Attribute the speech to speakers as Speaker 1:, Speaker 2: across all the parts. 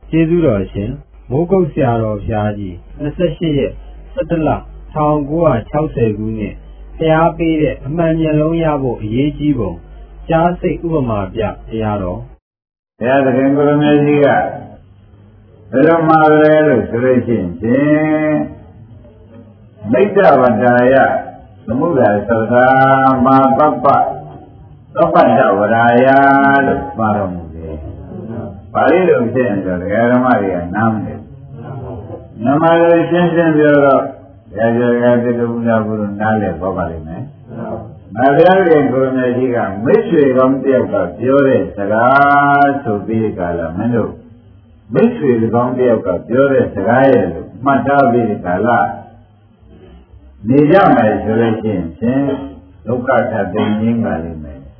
Speaker 1: ကျေးဇူးတော်ရှင်မိုးကုတ်ဆရာတော်ဘုရားကြီး28ရက်17လ1960ခုနှစ်ဖျားပေးတဲ့အမှန်မျက်လုံးရဖို့အရေးကြီးပုံကြားစိတ်ဥပမာပြတရားတော်
Speaker 2: ဘုရားသခင်ကိုရမေကြီးကဘယ်လိုမှာလဲလို့ဆိုလို့ရှိရင်မိတ္တဝတ္တယသမုဒ္ဒရာသသာမာပပ္ပသောပတ္တဝရာယလို့ပါတော်မူတယ်။ပါဠိလိုဖြစ်ရင်ဆိုတရားဓမ္မတွေကနားမလည်။နမလေးရှင်းရှင်းပြောတော့ရာဇဂတိတုဘုရားဘုရားနားလည်ပေါ်ပါလိမ့်မယ်။နာဗျာကရင်ကိုရမေကြီးကမိတ်ဆွေကောင်းတယောက်ကပြောတဲ့စကားဆိုပြီးကာလမင်းတို့မိတ်ဆွေကောင်းတယောက်ကပြောတဲ့စကားရဲ့လို့မှတ်ထားပြီးကာလနေကြမယ်ဆိုလို့ရှိရင်ဒုက္ခထပ်သိငြင်းပါလိမ့်မယ်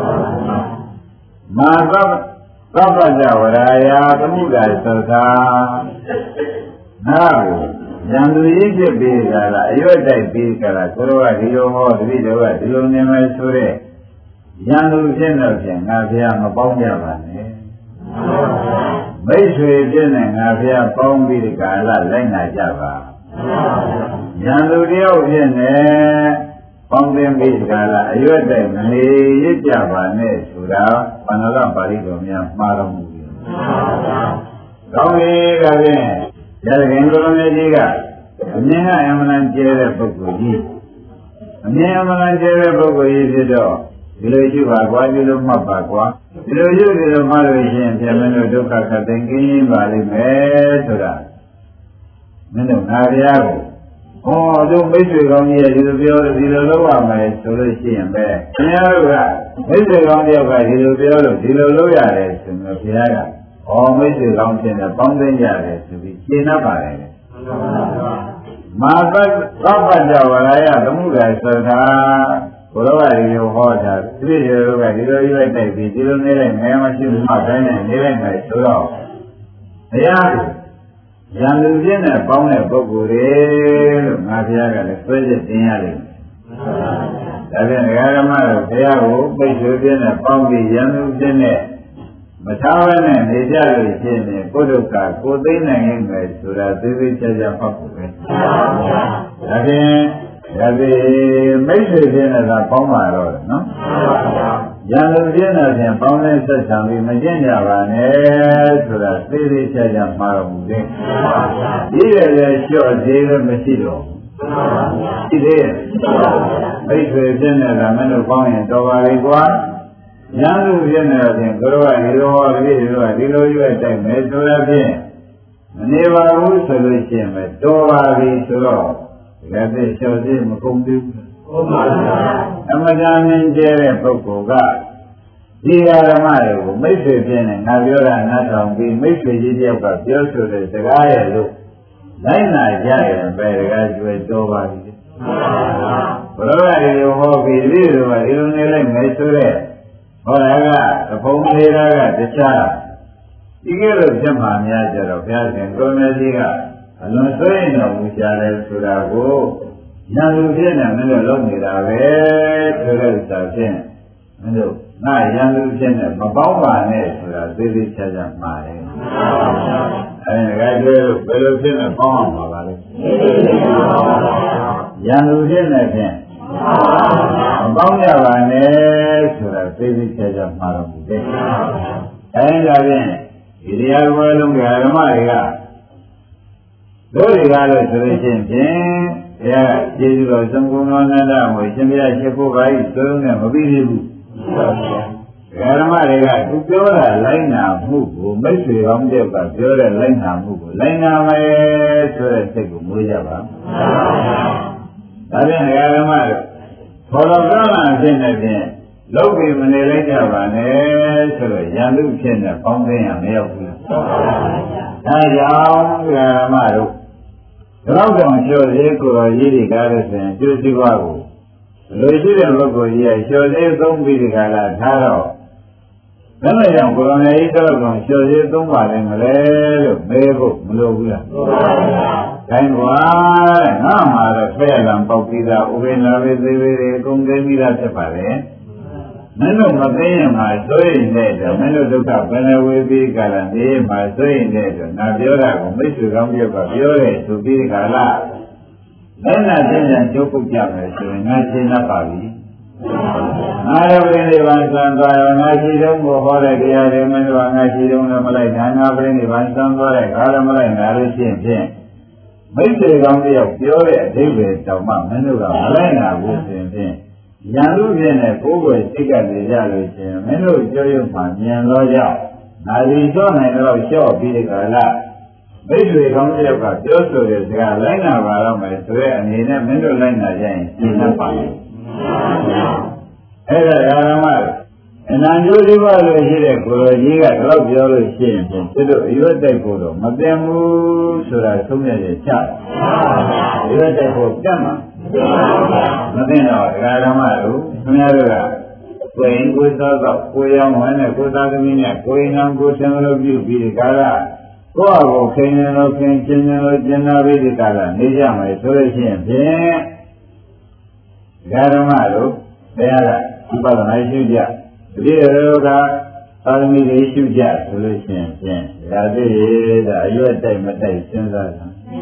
Speaker 2: မာသဗ္ဗကြဝရာယသမုဒ္ဒရာသသာနာကိုဉာဏ်သူရည်ဖြစ်ပြီးကြလားအရွတ်တိုက်ပြီးကြလားကိုရောကဒီလိုဟောတတိတော်ကဒီလိုနေမယ်ဆိုတဲ့ဉာဏ်သူဖြစ်တော့ဖြင့်ငါဘုရားမပေါင်းကြပါနဲ့မိတ်ဆွေဖြစ်နေငါဘုရားပေါင်းပြီးကြလားလိုက်နာကြပါဉာဏ်သူတယောက်ဖြစ်နေပေါင်းသိပြီးကြလားအရွတ်တိုက်မနေရကြပါနဲ့ဆိုတာဘာနာကပါဠိတော်များမှားတော်မူပြီကောင်းပြီကဖြင့်ရသခင်ကိုရမေကြီးကအမြင်ကအမှန်ကျဲတဲ့ပုဂ္ဂိုလ်ကြီးအမြင်အမှန်ကျဲတဲ့ပုဂ္ဂိုလ်ကြီးဖြစ်တော့ဒီလိုရှိပါကွာဒီလိုမှတ်ပါကွာဒီလိုရှိဒီလိုမှတ်လို့ရှိရင်ပြန်မလို့ဒုက္ခခတ်သိင်ကင်းပါလိမ့်မယ်ဆိုတာမင်းတို့ငါတရားကိုဟောတို့မိတ်ဆွေကောင်းကြီးရဲ့ဒီလိုပြောဒီလိုလုပ်ရမယ်ဆိုလို့ရှိရင်ပဲဘုရားတို့ကမိတ်ဆွေကောင်းတယောက်ကဒီလိုပြောလို့ဒီလိုလုပ်ရတယ်ဆိုတော့ဘုရားကဩမိတ်ဆွေကောင်းခြင်းနဲ့ပေါင်းသိကြတယ်ဆိုပြီးရှင်းတတ်ပါတယ်မာသဗ္ဗကြဝရာယသမုဒ္ဒရာသသာဘုရားကဒီလိုဟောတာပြည့်ရောကဒီလိုရွက်တိုက်ပြီးဒီလိုနေတဲ့ငယ်မရှိမှတိုင်းနဲ့နေလိုက်မယ်ဆိုတော့ဘုရားရံလူချင်းနဲ့ပေါင်းတဲ့ပုဂ္ဂိုလ်တွေလို့ငါဘုရားကလည်းဆွဲချက်တင်ရလိမ့်မယ်ဒါပြန်ဓမ္မတို့ဘုရားကိုပိတ်ဆိုခြင်းနဲ့ပေါင်းပြီးရံလူချင်းနဲ့မထားဘဲနဲ့နေကြလို့ရှိရင်ကိုယ်ဒုက္ခကိုသိနိုင်ရင်ပဲဆိုတာသိသိချာချာဖတ်ဖို့ပဲ။ဒါဖြင့်ဒါဖြင့်မိတ်ဆွေချင်းနဲ့သာပေါင်းပါတော့နော်။ရန်လူချင်းနဲ့ဖြင့်ပေါင်းတဲ့ဆက်ဆံပြီးမကျင့်ကြပါနဲ့ဆိုတာသိသိချာချာမှားတော်မူတယ်။ဒီရတဲ့လျှော့သေးလည်းမရှိတော့ဘူး။ဒီလေမိတ်ဆွေချင်းနဲ့သာမင်းတို့ပေါင်းရင်တော်ပါလေကွာ။ဉာဏ်လူဖြစ်နေတော့ဖြင့်ကိုယ်ကဒီလိုဟောဒီလိုရွက်တိုက်မယ်ဆိုတော့ဖြင့်မနေပါဘူးဆိုလို့ရှိရင်ပဲတော်ပါပြီဆိုတော့ဒါသိလျှော်သေးမကုန်သေးဘူးဟုတ်ပါဘူးအမှန်တရားမြင်ကျဲတဲ့ပုဂ္ဂိုလ်ကဒီဓမ္မတွေကိုမိတ်ဆွေဖြစ်နေငါပြောတာနားထောင်ပြီးမိတ်ဆွေကြီးတယောက်ကပြောဆိုတဲ့စကားရဲ့လို့လိုက်နာကြရင်ပဲတကားကျွေးတော်ပါပြီဘုရားကဒီလိုဟောပြီးဒီလိုဒီလိုနေလိုက်မယ်ဆိုတဲ့ဟောတာကသဘုံနေတာကတခြားဒီကဲလို့ဖြစ်မှာများကြတော့ဘုရားရှင်ကိုရမေကြီးကအလွန်ဆွေးတော်မူကြတယ်ဆိုတာကိုညာလူဖြစ်နေမင်းတို့လုပ်နေတာပဲဆိုတဲ့ဥစ္စာဖြင့်မင်းတို့ငါရန်လူဖြစ်နေမပေါင်းပါနဲ့ဆိုတာသိသိချာချာမှားတယ်အဲဒီကဘယ်လိုဖြစ်နေပေါင်းအောင်ပါပါလဲရန်လူဖြစ်နေဖြင့်မပေါင်းကြပါနဲ့ဆိုတာသိသိချာချာမှားတော်မူတယ်အဲဒီဒါဖြင့်ဒီတရားတော်လုံးကဓမ္မတွေကတို့တွေကလို့ဆိုလို့ရှိရင်ဘုရားကျေးဇူးတော်သုံးခုတော်နန္ဒကိုရှင်ဘုရားရှိခိုးပါ၏သုံးနဲ့မပြီးသေးဘူးဓမ္မတွေကသူပြောတာလိုက်နာမှုကိုမိတ်ဆွေကောင်းတဲ့ကပြောတဲ့လိုက်နာမှုကိုလိုက်နာမယ်ဆိုတဲ့စိတ်ကိုမွေးကြပါဒါဖြင့်ဓမ္မတို့ဘောတော်ကောင်းလာခြင်းနဲ့ဖြင့်လောက်ပြီးမနေလိုက်ကြပါနဲ့ဆိုတော့ရန်သူဖြစ်နေပေါင်းသိရမရောက်ဘူးဒါကြောင့်ဓမ္မတို့တော့တောင်လျှော်သေးကိုယ်တော်ရည်ဒီကားလို့ဆိုရင်ကျိုးစည်းဝါးကိုလူရှိတဲ့ပုဂ္ဂိုလ်ကြီးရဲ့လျှော်သေးသုံးပြီးဒီကားလာထားတော့ဘယ်လိုကြောင့်ကိုယ်တော်ရဲ့ဤတော့ကောင်လျှော်သေးသုံးပါလဲမလဲလို့မေးဖို့မလိုဘူးလားတိုင်းကွာငါမှတော့ဖဲ့ရံပေါက်ပြီးသားဥပိ္ပနာဝေသေးဝေတွေအကုန်သိပြီးသားဖြစ်ပါလေမင်းတို့မသိရင်မှဆိုရင်တဲ့တော့မင်းတို့ဒုက္ခဘယ်နှဝေပြီးကြလားဒီမှာဆိုရင်တဲ့တော့ငါပြောတာကိုမိတ်ဆွေကောင်းပြောကပြောတယ်ဆိုပြီးကြလားလက်နာသိဉာဏ်ကျုပ်ပုတ်ကြမယ်ဆိုရင်ငါရှင်းတတ်ပါပြီငါတို့ပြိဋိဘံသံသွားရောငါရှိတုံးကိုဟောတဲ့တရားတွေမင်းတို့ကငါရှိတုံးလည်းမလိုက်ဒါငါပြိဋိဘံသံသွားတဲ့ခါလည်းမလိုက်ငါလို့ရှင်းဖြင့်မိတ်ဆွေကောင်းတယောက်ပြောတဲ့အဓိပ္ပာယ်တောင်မှမင်းတို့ကမလိုက်နာဘူးဆိုရင်ရန်သူပြင်းနဲ့ကိုယ်ကိုယ်စိတ်ကနေကြလို့ရှင်မင်းတို့ကြောရုပ်မှမြင်တော့ကြောင့်ငါဒီတော့နိုင်တော့လျှော့ပြီးကြလားမိတ်ဆွေကောင်းတယောက်ကပြောဆိုတဲ့စကားလိုက်နာပါတော့မယ်ဆိုတဲ့အနေနဲ့မင်းတို့လိုက်နာကြရင်ရှင်းတတ်ပါမယ်အဲ့ဒါဓမ္မအနန္တကျိုးပါလို့ရှိတဲ့ကိုယ်တော်ကြီးကတော့ပြောလို့ရှိရင်သူတို့အရွတ်တိုက်ဖို့တော့မသိဘူးဆိုတာသုံးရရဲ့ချအရွတ်တိုက်ဖို့ပြတ်မှာမသိတော့ဓမ္မတို့ခင်ဗျားတို့ကကိုယ်ရင်ကိုယ်သောတော့ကိုယ်ရောင်းဝင်နဲ့ကိုယ်သားသမီးနဲ့ကိုယ်ရင်အောင်ကိုယ်ဆံလို့ပြုပြီးဒီကာလကိုယ့်အကိုခင်ရင်လို့ခင်ကျင်ရင်လို့ကျင်နာပြီးဒီကာလနေကြမယ်ဆိုလို့ရှိရင်ဖြင့်ဓမ္မတို့တရားကဥပဒနာရှိကြဒီရောကသာသမီတွေရှိကြဆိုလို့ရှိရင်ဖြင့်ဒါသေးဒါအရွက်တိုက်မတိုက်စဉ်းစားတာ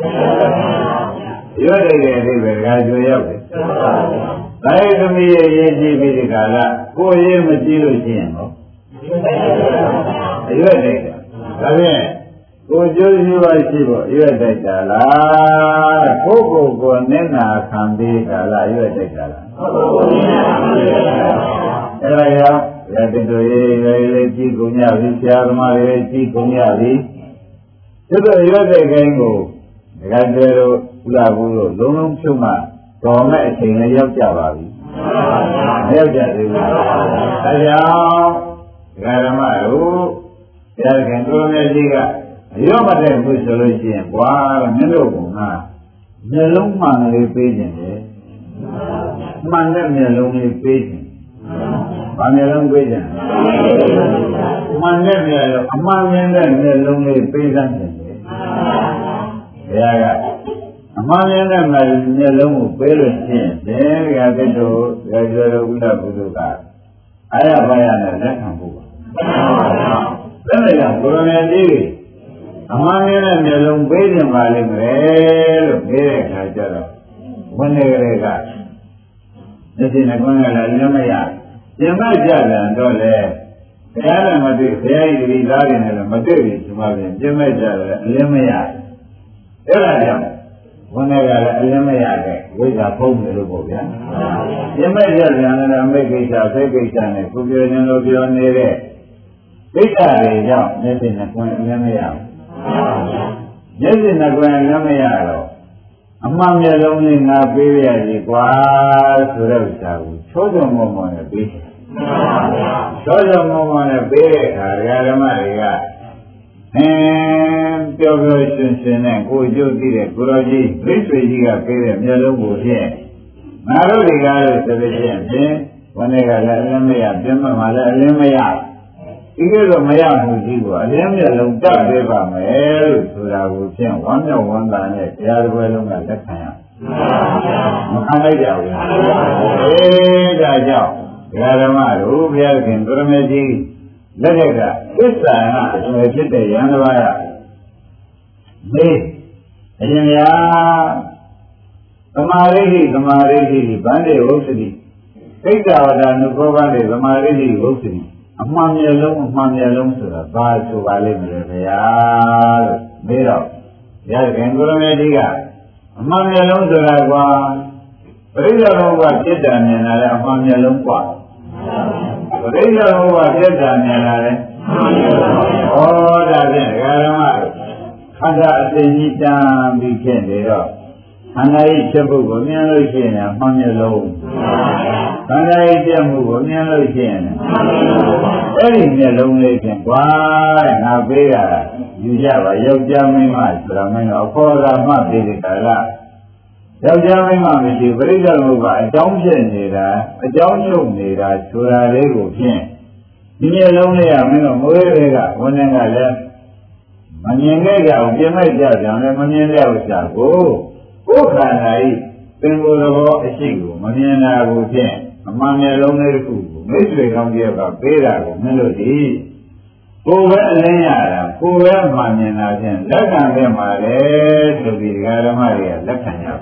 Speaker 2: ရွက်တိုက်တဲ့အဓိပ္ပာယ်ကကြွရောက်တယ်သာသမီရဲ့ရေးကြည့်ပြီးဒီကာလကိုယ်ရေးမကြည့်လို့ရှိရင်ဟောအရွက်တိုက်တာဒါဖြင့်ကိုယ်ကျိုးရှိပါရှိဖို့အရွက်တိုက်တာလားကိုယ်ကိုယ်နဲ့နာခံပြီးကာလအရွက်တိုက်တာလားအဲ့ဒါကြောင့်ရတ္တရေးလေးကြည့်ကုန်ကြပြီဆရာသမားတွေကြည့်ကုန်ကြပြီသူတို့ရွက်တဲ့ခိုင်းကိုဒကာတွေတို့ဥလာဘူးတို့လုံးလုံးဖြုတ်မှတော်မဲ့အချိန်လည်းရောက်ကြပါပြီမရောက်ကြသေးဘူးဒါကြောင့်ဒကာဓမ္မတို့ဆရာခင်ကိုယ်မြတ်ကြီးကအရောမတဲ့ဘူးဆိုလို့ရှိရင်ဘွာမင်းတို့ကငါမျက်လုံးမှန်လေးပေးခြင်းလေမှန်တဲ့မျက်လုံးလေးပေးခြင်းဘာမျက်လုံးပေးခြင်းမှန်တဲ့မျက်လုံးအမှန်မြင်တဲ့မျက်လုံးလေးပေးစမ်းခြင်းလေဘုရားကအမှန်မြင်တဲ့မျက်လုံးကိုပေးလို့ရှိရင်ဘယ်ကတည်းကကျော်တော်ဥဒ္ဒဘုဒ္ဓကအာရပါရနဲ့လက်ခံဖို့ပါဒါနဲ့ကြောင့်ကိုရမေကြီးအမှန်မြင်တဲ့မျက်လုံးပေးခြင်းပါလိမ့်မယ်လို့ပြောတဲ့အခါကျတော့ဝိနည်းကလေးကဒီစိနဲ့ကွန်းကလည်းလည်းမရပြင်မကြတယ်တော့လေဘုရားလည်းမတွေ့ဘုရားကြီးဒီသားတွေနဲ့လည်းမတွေ့ဘူးဒီမှာပြင်မကြတယ်အလည်းမရအဲ့ဒါကြောင့်ဝိနည်းကလည်းအလည်းမရတဲ့ဝိဇ္ဇာဖုံးတယ်လို့ပေါ့ဗျာပြင်မကြတယ်လည်းအမိတ်ကိစ္စဖိတ်ကိစ္စနဲ့ကိုပြောခြင်းလို့ပြောနေတဲ့ကိစ္စတွေကြောင့်ဒီစိနဲ့ကွန်းအလည်းမရမျက်စိနဲ့ကွယ်လည်းမရတော့အမှန်မျက်လုံးလေးငါပေးရည်ကွာဆိုတဲ့ဥစ္စာကိုချောချောမောမောနဲ့ပေးတယ်ချောချောမောမောနဲ့ပေးတဲ့အခါဓမ္မတွေကပျော်ပျော်ရွှင်ရွှင်နဲ့ကိုယ်ကျုပ်သိတဲ့ကိုရောကြီးပြိဆွေကြီးကပေးတဲ့မျက်လုံးကိုဖြင့်ငါတို့တွေကလည်းဆိုလို့ရှိရင်ဖြင့်ဘယ်နဲ့ကလည်းအလင်းမရပြင်းမှလည်းအလင်းမရဒီလိုမရမှုကြီးကိုအလင်းမျက်လုံးတတ်ပေးပါမယ်လို့ဆိုတာကိုဖြင့်ဝမ်းမြောက်ဝမ်းသာနဲ့တရားတော်လုံးကလက်ခံရမခံလိုက်ကြဘူးဒါကြောင့်ဓမ္မတို့ဘုရားခင်သရမေကြီးလက်ထက်ကသစ္စာကအစွဲဖြစ်တဲ့ယန္တဝါရမေးအရင်ကသမာဓိဗန္တေဝုစ္စတိသိက္ခာဝဒနုခောဗန္တေသမာဓိဝုစ္စတိအမှန်မျက်လုံးဆိုတာဘာဆိုပါလိမ့်မလဲဗျာလို့မေးတော့ရခင်ကိုရမေကြီးကအမှန်မျက်လုံးဆိုတာကွာပရိစ္ဆေဘုရားပြစ်တာမြင်လာတဲ့အမှန်မျက်လုံးကွာပရိစ္ဆေဘုရားပြစ်တာမြင်လာတဲ့ဩဒါဖြင့်ဓမ္မခန္ဓာအသိဉာဏ်တန်ပြီးဖြစ်နေတော့ခန္ဓာ၏ဖြစ်ဖို့ကိုမြင်လို့ရှိရင်အမှန်မျက်လုံးခန္ဓာ၏ပြတ်မှုကိုမြင်လို့ရှိရင်အဲ့ဒီမျက်လုံးလေးဖြင့်ကွာငါပေးရယူကြပါယောက်ျားမိန်းမဆိုတာမင်းတော့အခေါ်သာမှပေးတဲ့ကာလယောက်ျားမိန်းမမရှိပရိစ္ဆေဘုရားအကြောင်းဖြစ်နေတာအကြောင်းချုပ်နေတာဆိုတာလေးကိုဖြင့်ဒီမျက်လုံးလေးကမင်းတို့မွေးတွေကဝန်ထမ်းကလည်းမမြင်ခဲ့ကြအောင်ပြင်မဲ့ကြကြတယ်မမြင်တဲ့ဥစ္စာကိုကိုယ်ခန္ဓာဤသင်္ဘောသဘောအရှိကိုမမြင်တာကိုဖြင့်အမှန်မျိုးလုံးလေးတစ်ခုကိုမိတ်ဆွေကောင်းတယောက်ကပေးတာကိုမင်းတို့ဒီကိုယ်ပဲအလင်းရတာကိုယ်ပဲမှန်မြင်တာဖြင့်လက်ခံခဲ့မှာလေဆိုပြီးဓမ္မတွေကလက်ခံကြပါ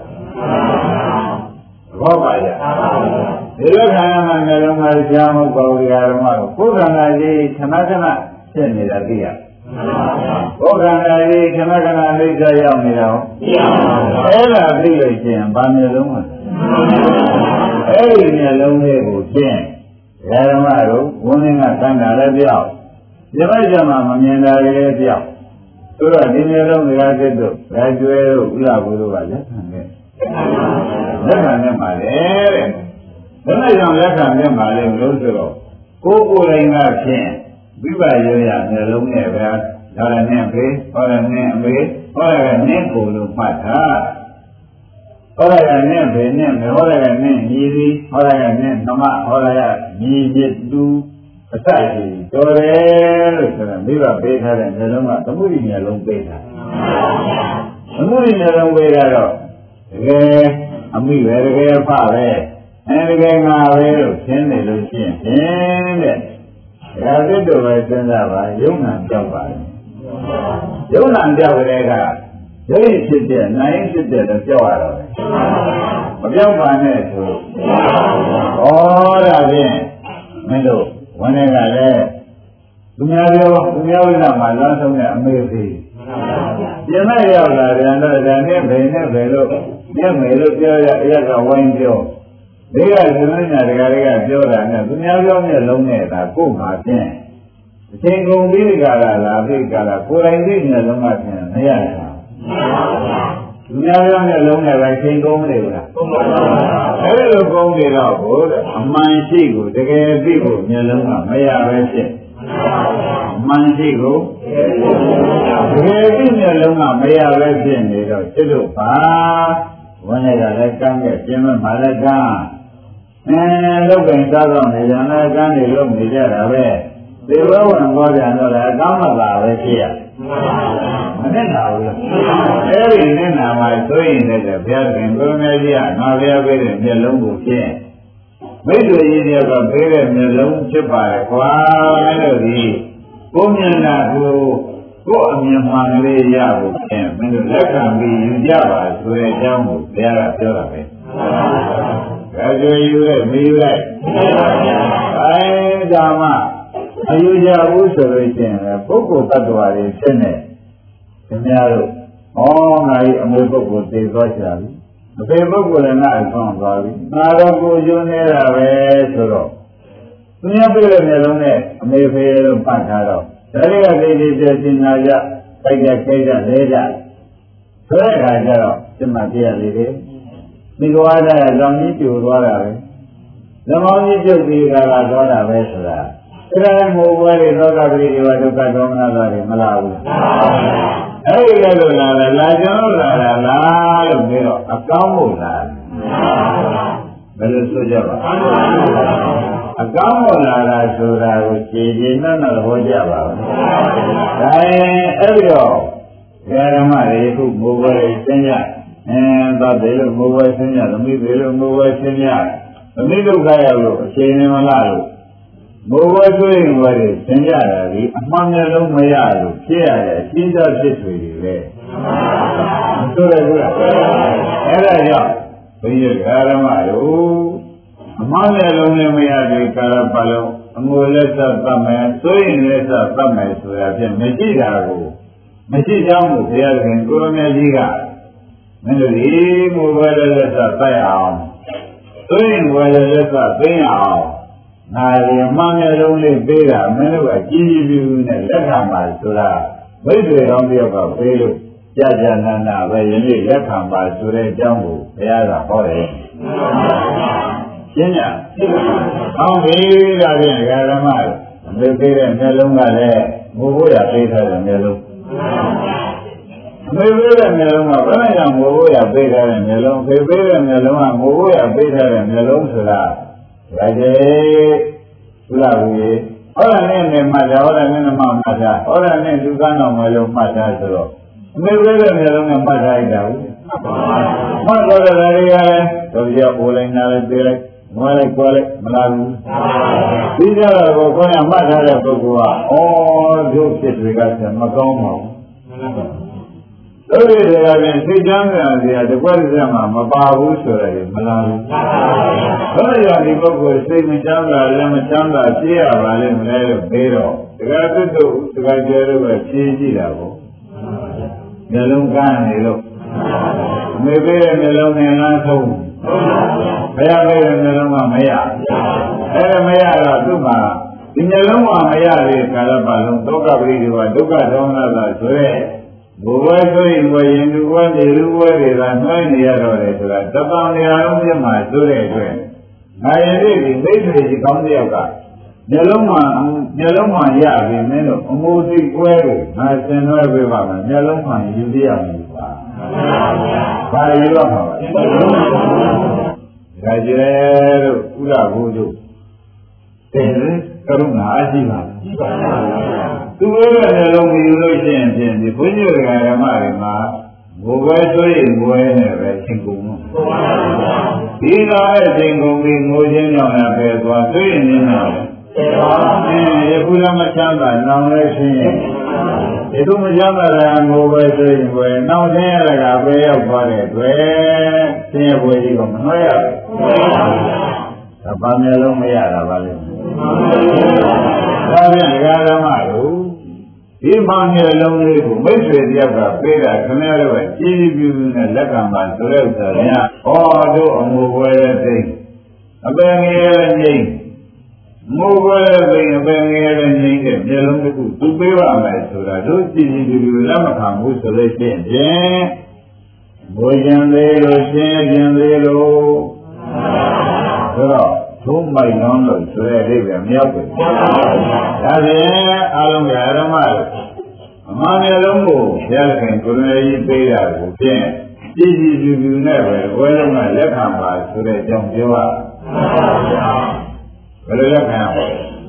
Speaker 2: ဘောပါရဒီလက်ခံရမှမျိုးလုံးကကြားမဟုတ်ပါဘူးဓမ္မတို့ကိုယ်ခန္ဓာကြီးခဏခဏဖြစ်နေတာသိရကိုယ်ခန္ဓာကြီးခဏခဏအိဋ္ဌရောက်နေတော့အဲ့ဒါသိလို့ရှိရင်ဘာမျိုးလုံးလဲအဲ့ဒီမျိုးလုံးလေးကိုဖြင့်ဓမ္မတို့ဝန်းင်းကတန်တာလည်းပြောက်ဒီဘက်ကျမှမမြင်တာလည်းပြောက်ဆိုတော့ဒီမျိုးလုံးတွေကစိတ်တို့ဓာကျွဲတို့ဥလာဘူးတို့ကလက်ခံနေမှာလေတဲ့ဒါနဲ့ကြောင့်လက်ခံနေမှာလေလို့ဆိုတော့ကိုယ်ကိုယ်တိုင်ကဖြင့်ဝိပယရမျိုးလုံးနဲ့ပဲဒါရနဲ့ဖေးဟောရနဲ့အမေဟောရနဲ့ကိုယ်လို့မှတ်တာဟောရနဲ့ဖေးနဲ့မေဟောရနဲ့ညီသည်ဟောရနဲ့နမဟောရညီမြစ်တူအစရှိတော်တယ်လို့ဆိုတော့မိဘပေးထားတဲ့မျိုးလုံးကသမှုရိမျိုးလုံးပေးတာသမှုရိမျိုးလုံးပေးတာတော့တကယ်အမိပဲတကယ်ဖပဲတကယ်ငါပဲလို့ရှင်းနေလို့ရှိရင်ဖြင့်တဲ့ဒါသစ်တို့ပဲစဉ်းစားပါယုံနာပြောက်ပါလေယုံနာပြောက်ကြတဲ့ကရုပ်ရည်ဖြစ်တဲ့နိုင်ဖြစ်တဲ့တော့ပြောက်ရတော့မပြောက်ပါနဲ့ဆိုဩဒါဖြင့်မင်းတို့ဝန်ထဲကလည်းသူများဝိဇ္ဇာမှာလမ်းဆုံးတဲ့အမေသေးပြင်မဲ့ရောက်လာတယ်တော့ဒါနဲ့ဘယ်နဲ့ဘယ်လို့မျက်မေလို့ပြောရအရက်ကဝိုင်းပြောဒီကသင်္ညာတရားတွေကပြောတာနဲ့သူများပြောမျက်လုံးနဲ့ဒါကိုယ်မှာဖြင့်အချိန်ကုန်ပြီးဒီကလာပြီးကလာကိုယ်တိုင်သိမျက်လုံးကဖြင့်မရတာသူများပြောမျက်လုံးနဲ့ပဲချိန်ကုန်မနေဘူးလားအဲ့လိုကုန်နေတော့ဘုရားအမှန်ရှိကိုတကယ်သိဖို့မျက်လုံးကမရပဲဖြစ်အမှန်ရှိကိုတကယ်သိမျက်လုံးကမရပဲဖြစ်နေတော့စိတ်တို့ပါဝန်းရကလည်းကမ်းခဲ့ပြင်မဲ့မာလည်းကမ်းလုတ်ပင်စားတော့နေကြတယ်ကမ်းနေလို့နေကြတာပဲဒီဘဝဝင်ပေါ်ပြန်တော့လည်းအကောင်းမှလာပဲဖြစ်ရမနဲ့နာဘူးအဲ့ဒီနဲ့နာမှာဆိုရင်လည်းဘုရားခင်ကိုယ်တော်ကြီးကငါဘုရားပေးတဲ့မျက်လုံးကိုဖြင့်မိတ်ဆွေကြီးတွေကပေးတဲ့မျက်လုံးဖြစ်ပါလေကွာအဲ့လိုဒီကိုမျက်နှာကိုအမြင်မှန်လေးရဖို့ဖြင့်မင်းတို့လက်ခံပြီးယူကြပါဆိုတဲ့အကြောင်းကိုဘုရားကပြောတာပဲဒါကြွေယူလိုက်မယူလိုက်အဲဒါမှအယူကြဘူးဆိုလို့ရှိရင်ပုဂ္ဂိုလ်တ attva တွေဖြစ်နေခင်ဗျားတို့ဩငါကြီးအမေပုဂ္ဂိုလ်သိသွားကြပြီအဖေပုဂ္ဂိုလ်လည်းငါအဆုံးသွားပြီငါတော့ကိုယူနေတာပဲဆိုတော့သူများပြည့်တဲ့မျိုးလုံးနဲ့အမေဖေလို့ပတ်ထားတော့ဒါတွေကသိသိကျကျင်နာကြတိုက်ကြခဲကြလဲကြဆိုတဲ့အခါကျတော့စိတ်မပြည့်ရလေတယ်ဒီကွာတဲ့လောင်ကြီးပြိုသွားတာပဲသမောင်းကြီးပြုတ်ပြီးကလာသွားတာပဲဆိုတာဒါလည်းမိုးပွဲတွေသောတာပတိတွေဒုက္ခဒေါမနတာတွေမလာဘူးအဲ့ဒီကလိုလာတယ်လာကြောင်းလာတာလားလို့ပြောတော့အကောင်းမို့လားဘယ်လိုဆိုကြပါအကောင်းမို့လာတာဆိုတာကိုခြေခြေနဲ့တော့ဟောကြပါဘူးဒါရင်အဲ့ဒီတော့ဓမ္မတွေခုမိုးပွဲတွေသင်ကြသွားတယ်လို့မိုးပွဲသင်ကြသမီးတွေလို့မိုးပွဲသင်ကြသမီးဒုက္ခရောက်လို့အချိန်နဲ့မလားလို့မိုးဝဲသွေးဝဲတွေသင်ကြတာဒီအမှန်မျိုးလုံးမရလို့ဖြစ်ရတဲ့အရှင်းသောဖြစ်တွေပဲဆိုရဘူးလားအဲ့ဒါကြောင့်ဘုရားဓမ္မတို့အမှန်မျိုးလုံးနဲ့မရသေးကာလပတ်လုံးအငိုလက်သက်သတ်မယ်ဆိုရင်လက်သက်သတ်မယ်ဆိုတာဖြင့်မရှိတာကိုမရှိကြောင်းကိုဘုရားခင်ကိုရမေကြီးကမင်းတို့ဒီမိုးဝဲလက်သက်သတ်အောင်ဆိုရင်ဝဲလက်သက်သိအောင်ငါဒီမှန်တဲ့လုံးလေးပေးတာမင်းတို့ကကြီးကြီးပြူနဲ့လက်ခံပါဆိုတာမိတ်ဆွေကောင်းတယောက်ကပေးလို့ကြာကြာနာနာပဲယနေ့လက်ခံပါဆိုတဲ့အကြောင်းကိုဘုရားကဟောတယ်ရှင်းညာဟောပြီဒါဖြင့်ဓမ္မအမေပေးတဲ့မျက်လုံးကလည်းငိုဖို့ရပေးထားတဲ့မျက်လုံးအမေပေးတဲ့မျက်လုံးကဘယ်နဲ့ကြောင့်ငိုဖို့ရပေးထားတဲ့မျက်လုံးဖေပေးတဲ့မျက်လုံးကငိုဖို့ရပေးထားတဲ့မျက်လုံးဆိုတာဒါကျေသုလာဝေဟောရနဲ့မှတ်တာဟောရနဲ့မှတ်တာဟောရနဲ့လူကန်းတော်မလို့မှတ်တာဆိုတော့အမေပြတဲ့မျိုးလုံးကမှတ်ထားလိုက်တာဘူးမှတ်တော့တယ်ဒါတွေကလည်းတို့ပြောအိုလိုက်နာလည်းပြေးလိုက်ငွေလိုက်ကွာလိုက်မလာဘူးပြီးကြတော့ကိုယ်ကမှတ်ထားတဲ့ပုဂ္ဂိုလ်ကဩတို့ဖြစ်တွေကမကောင်းပါဘူးတို့တွေကလည်းစိတ်ချမ်းသာစရာတကွက်စရာမှမပါဘူးဆိုရယ်မလာဘူးဘယ်လိုဒီပုဂ္ဂိုလ်စိတ်မချမ်းသာလည်းမချမ်းသာရှင်းရပါလိမ့်မလဲလို့ပြီးတော့တက္ကသတ္တုတက္ကကျဲတို့ပဲဖြေကြည့်တာပေါ့မျက်လုံးကန်းနေလို့မေပေးတဲ့မျက်လုံးနဲ့လမ်းဆုံးဘယ်ရပေးတဲ့မျက်လုံးကမရအဲ့ဒါမရတော့သူ့မှာဒီမျက်လုံးကမရတဲ့ကာလပတ်လုံးဒုက္ခပရိဒီဝဒုက္ခဒေါမနတာဆိုရဲဘဝဆိုရင်ဘဝရင်သူဘဝနေလူဘဝတွေကနှိုင်းနေရတော့တယ်ဆိုတာတပံနေရာလုံးပြမှာဆိုတဲ့အတွက်ငါရင်လေးဒီမိတ်ဆွေကြီးကောင်းတယောက်ကမျက်လုံးမှာရပြီမင်းတို့အမိုးစိတ်ကွဲကိုငါသင်သွဲပေးပါမယ်မျက်လုံးမှာယူပြရမယ်ပါဘာယူရမှာလဲဒါကြဲတို့ဥရဘုတို့တဲ့ကရုဏာအရှိပါသူတို့ရဲ့နှလုံးမယူလို့ရှိရင်ဖြင့်ဒီဘုန်းကြီးတွေကဓမ္မတွေမှာဘိုးဘဲဆိုရင်ဘွဲနဲ့ပဲသင်ကုန်လို့ဒီကားရဲ့သင်ကုန်ပြီးငိုခြင်းကြောင့်လည်းပဲသွားဆိုရင်နေမှာယခုလည်းမချမ်းသာနောင်လည်းရှင်းရဲ့ယခုမချမ်းသာလည်းငိုပဲဆိုရင်ဘွဲနောင်ခြင်းရကပဲရောက်သွားတဲ့တွေ့ဆင်းရဲဘွဲကြီးကမနှွှဲရဘူးဘာမျက်လုံးမရတာပါလဲဒါပြန်ဒကာဓမ္မတို့ဒီမှမျက်လုံးလေးကိုမိတ်ဆွေတယောက်ကပေးတာခင်ဗျားတို့ကကြည်ကြည်ပြူပြူနဲ့လက်ခံပါဆိုတဲ့ဥစ္စာများဟောတို့အမှုပွဲတဲ့သိအပင်ငယ်ရဲ့ငိမ့်မှုပွဲတဲ့သိအပင်ငယ်ရဲ့ငိမ့်တဲ့မျက်လုံးတစ်ခုသူပေးပါမယ်ဆိုတာတို့ကြည်ကြည်ပြူပြူလက်မခံဘူးဆိုလို့ရှိရင်ဘိုးကျန်သေးလို့ရှင်းကျင်သေးလို့ဆိုတော့သုံးမိုက်လုံးလို့ဆိုတဲ့အိဗယ်မြောက်တယ်။ဒါဖြင့်အလုံးကဓမ္မလို့အမှန်မျက်လုံးကိုဘုရားခင်ကိုယ်တော်ကြီးပေးတာကိုဖြင့်ကြည်ကြည်ပြူပြူနဲ့ပဲဘယ်လုံးကလက်ခံပါဆိုတဲ့အကြောင်းပြောပါဘယ်လိုလက်ခံရမလဲ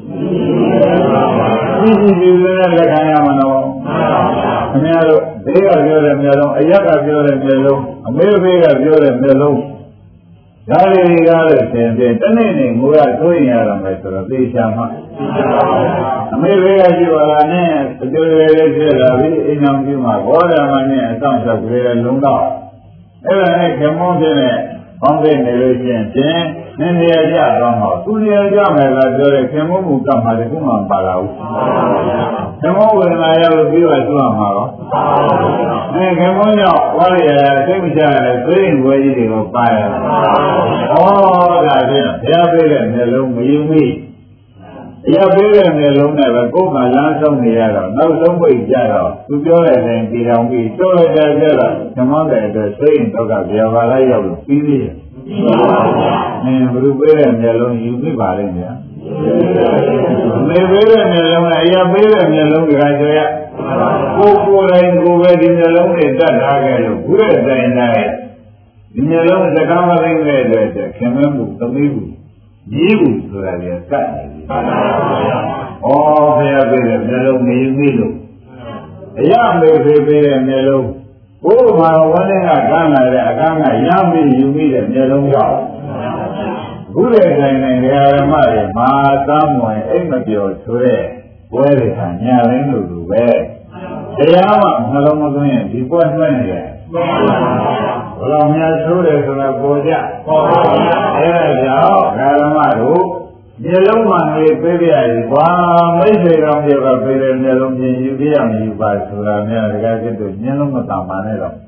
Speaker 2: ။ကြည်ကြည်ပြူပြူနဲ့လက်ခံရမှာနော်။ခင်ဗျားတို့ဘေးကပြောတဲ့မျက်လုံးအရက်ကပြောတဲ့မျက်လုံးအမေဘေးကပြောတဲ့မျက်လုံးဒါတွေကားလို့ဆင်ပြေတနေ့နေ့ငိုရဆိုရင်ရတော့မယ်ဆိုတော့သိချာမှအမေဘေးကရှိပါလားနဲ့အကျိုးလေးဖြစ်လာပြီးအိမ်အောင်ပြုမှာဘောဓမနဲ့အဆောင်လျှောက်ကြတဲ့လုံးတော့အဲ့ဒါနဲ့ခမောင်းတဲ့ပေါင်းတဲ့နေလို့ရှိရင်ဖြင့်နည်းနည်းကြတော့မှာသူနေကြမယ်ကပြောတဲ့ခမောင်းမှုကမှတခုမှမပါလာဘူးခမောင်းဝေဒနာရလို့ပြီးတော့သွားမှာတော့ခမောင်းကြောင့်ဝါရရသိမကြရသိရင်ဝဲကြီးတွေကိုပါရတာဒါဖြင့်ဘုရားပေးတဲ့မျက်လုံးမယူမိဘုရားပေးတဲ့မျက်လုံးနဲ့ပဲကိုယ်ကလမ်းဆုံးနေရတော့နောက်ဆုံးပိတ်ကြတော့သူပြောတဲ့အတိုင်းပြည်တော်ပြီးတိုးလိုက်ကြတော့ဓမ္မတဲ့အတွက်သိရင်တော့ကဗျာပါလိုက်ရောက်လို့ပြီးသေးတယ်ဘုရုပေးတဲ့မျက်လုံးယူမိပါလိမ့်မယ်မေပေးတဲ့မျက်လုံးနဲ့အရာပေးတဲ့မျက်လုံးကကြရကိုယ်တိုင်ကိုယ်ပဲဒီမျက်လုံးနဲ့တတ်ထားခဲ့လို့ဘုရားတိုင်တိုင်းဒီမျက်လုံးစကားမသိတဲ့အတွက်ခင်မမှုသမီးမှုကြီးမှုဆိုတာလည်းကတ်နေပြီ။ဩဘုရားပေးတဲ့မျက်လုံးနေပြီလို့အရာမေပေးတဲ့မျက်လုံးဘုရားဝန်းထဲကကမ်းလာတဲ့အကမ်းကရမ်းပြီးယူမိတဲ့မျက်လုံးကြောင့်ဘုရားတိုင်းနဲ့ဓမ္မတွေမာသမွန်အိမ်မပြောဆိုတဲ့ဘွဲတွေကညာရင်းလို့လိုပဲတရားမှနှလုံးမသွင်းရင်ဒီပွဲနှဲ့နေတယ်ဘယ်လိုများဆိုးတယ်ဆိုတာပေါ်ကြအဲဒါကြောင့်ဓမ္မတို့မျက်လုံးမှနေပေးပြရတယ်ကွာမိတ်ဆွေတော်ပြောကပေးတယ်မျက်လုံးပြင်ယူပြရမယူပါဆိုတာများတကယ်ဖြစ်လို့မျက်လုံးမတန်ပါနဲ့တော့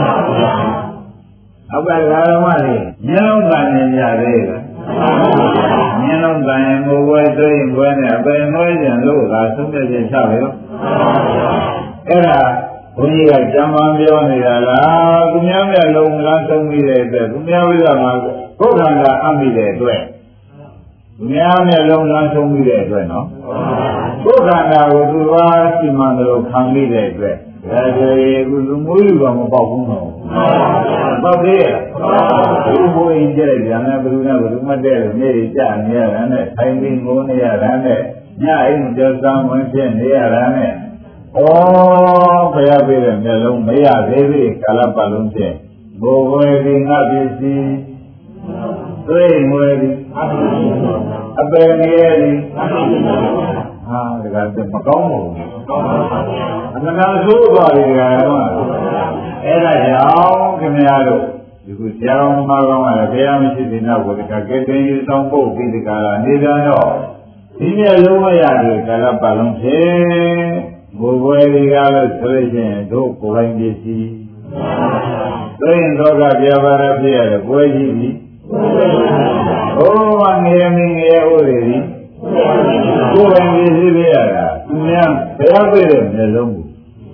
Speaker 2: အောက်ကဓမ္မတွေမျက်လုံးတန်နေကြသေးလားမျက်လုံးတန်ရင်ကိုယ်ဝဲသိရင်ဘွဲနဲ့အပင်နှွှဲကြလို့သာသုံးပြခြင်းချပဲရောအဲ့ဒါဘုန်းကြီးကကြံပန်းပြောနေတာလားသူများမျက်လုံးလမ်းဆုံးပြီးတဲ့အတွက်သူများဝိဇ္ဇာမှာကိုယ်ခန္ဓာအမိတဲ့အတွက်သူများမျက်လုံးလမ်းဆုံးပြီးတဲ့အတွက်နော်ကိုယ်ခန္ဓာကိုသူကစီမံတယ်ခံပြီးတဲ့အတွက်ဒါကြရေကုလူမျိုးလူကမပေါက်ဘူးနော်ပေါက်သေးရဲ့ဒီဘုရင်ကျတဲ့ဉာဏ်နဲ့ဘယ်သူနဲ့ဘယ်သူမှတဲ့လို့နေကြနေရတာနဲ့ထိုင်ပြီးငိုနေရတာနဲ့ညအိမ်ကြောစမ်းဝင်ဖြစ်နေရတာနဲ့ဩဘုရားပေးတဲ့မျက်လုံးမရသေးသေးကာလပတ်လုံးဖြင့်ဘိုးဝဲဒီငါပစ္စည်းသိမွေဒီအပယ်ငရဲသည်ဟာဒါကမကောင်းဘူးအမှန်တရားဆိုးသွားတယ်ကတော့အဲ့ဒါကြောင့်ခင်ဗျားတို့ဒီခုဆရာတော်မှာကောင်းတယ်ဘုရားမရှိတဲ့နောက်ကိုတခါကဲတင်ယူဆောင်ဖို့ပြီးဒီကလာနေကြတော့ဒီမျက်လုံးမရတယ်ကာလပတ်လုံးဖြင့်ဘိုးဘွယ်တွေကလည်းဆိုလို့ရှိရင်တို့ကိုယ်ပိုင်ပစ္စည်းသိရင်တော့ကပြပါရဖြစ်ရတယ်ပွဲကြီးပြီဟိုးငရေမင်းငရေဥတွေဒီကိုယ်ပိုင်ပစ္စည်းပြရတာသူများဘုရားပြတဲ့မျက်လုံးကို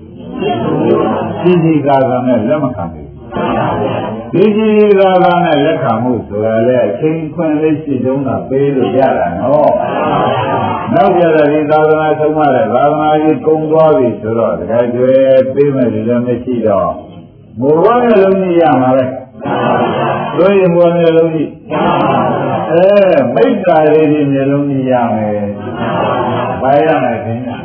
Speaker 2: စီကာကနဲ့လက်မခံဘူးဒီကြီးကာကနဲ့လက်ခံမှုဆိုတာလေအချိန်ခွင့်လေးရှိတုံးတာပေးလို့ရတာနော်နောက်ကြတဲ့ဒီသာသနာဆုံးမတဲ့သာသနာကြီးကုံသွားပြီဆိုတော့တခါကျွဲပေးမယ်လည်းမရှိတော့ဘုရားရဲ့လုံးကြီးရမှာပဲတို့ရင်ဘုရားရဲ့လုံးကြီးမိစ္ဆာလေးဒီမျိုးလုံးကြီးရမယ်ဘာရမယ်ခင်ဗျ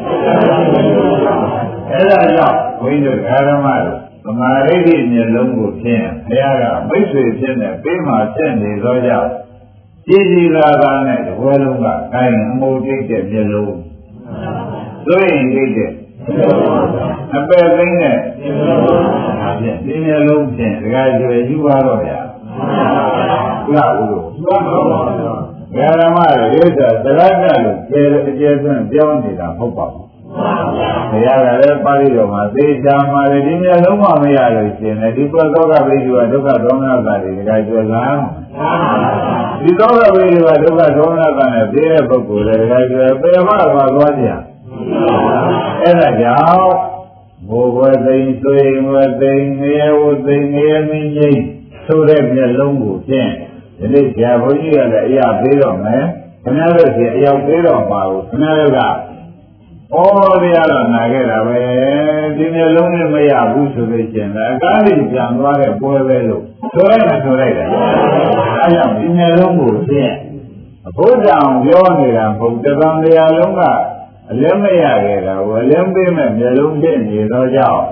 Speaker 2: အဲ့ဒါကြောင့်ဘုန်းကြီးတို့ဓမ္မတို့သမာဓိရဲ့မျိုးလုံးကိုဖြင့်ဘုရားကမိတ်ဆွေဖြစ်နေပေးမှဖြစ်နေသောကြောင့်ကြည်ကြည်လာတာနဲ့တပွဲလုံးကကိုင်းအမှုတိတ်တဲ့မျိုးလုံးတို့ရင်တိတ်တဲ့အပယ်သိမ့်တဲ့ဒီမျိုးလုံးဖြင့်ဒကာကျွေယူပါတော့ဗျာဟုတ်ဘူးလို့ဓမ္မရဲ့ဒါသရကလို့ကျေစွန်းပြောင်းနေတာမဟုတ်ပါဘူးဘုရားကလည်းပါဠိတော်မှာသေချာမှာဒီမျိုးလုံးမမရလို့ရှင်လေဒီသောကပိဋကဒုက္ခဒေါမနတာတွေဒကာကျွေကဒီသောကပိဋကဒုက္ခဒေါမနတာနဲ့သိတဲ့ပုဂ္ဂိုလ်တွေဒကာကျွေပေမသွားသွားကြအဲ့ဒါကြောင့်ဘိုးဘွယ်သိမ်းဆွေဝယ်သိမ်းငရဲဝသိမ်းငရဲမင်းကြီးဆိုတဲ့မျက်လုံးကိုဖြင့်ဒီနေ့ဆရာဘုန်းကြီးကလည်းအရာပေးတော့မယ်ခင်ဗျားတို့ကအရောက်ပေးတော့ပါဘူးခင်ဗျားတို့ကတရားတော့နာခဲ့တာပဲဒီမျက်လုံးနဲ့မရဘူးဆိုလို့ရှိရင်အကားကြီးပြန်သွားတဲ့ပွဲပဲလို့ဆိုလိုက်မှဆိုလိုက်တယ်အဲကြောင့်ဒီမျက်လုံးကိုဖြင့်ဘုရားပြောနေတာဘုံတသံတရားလုံးကအလည်းမရခဲ့တာကိုအလည်းပေးမဲ့မျက်လုံးဖြစ်နေတော့ကြောင့်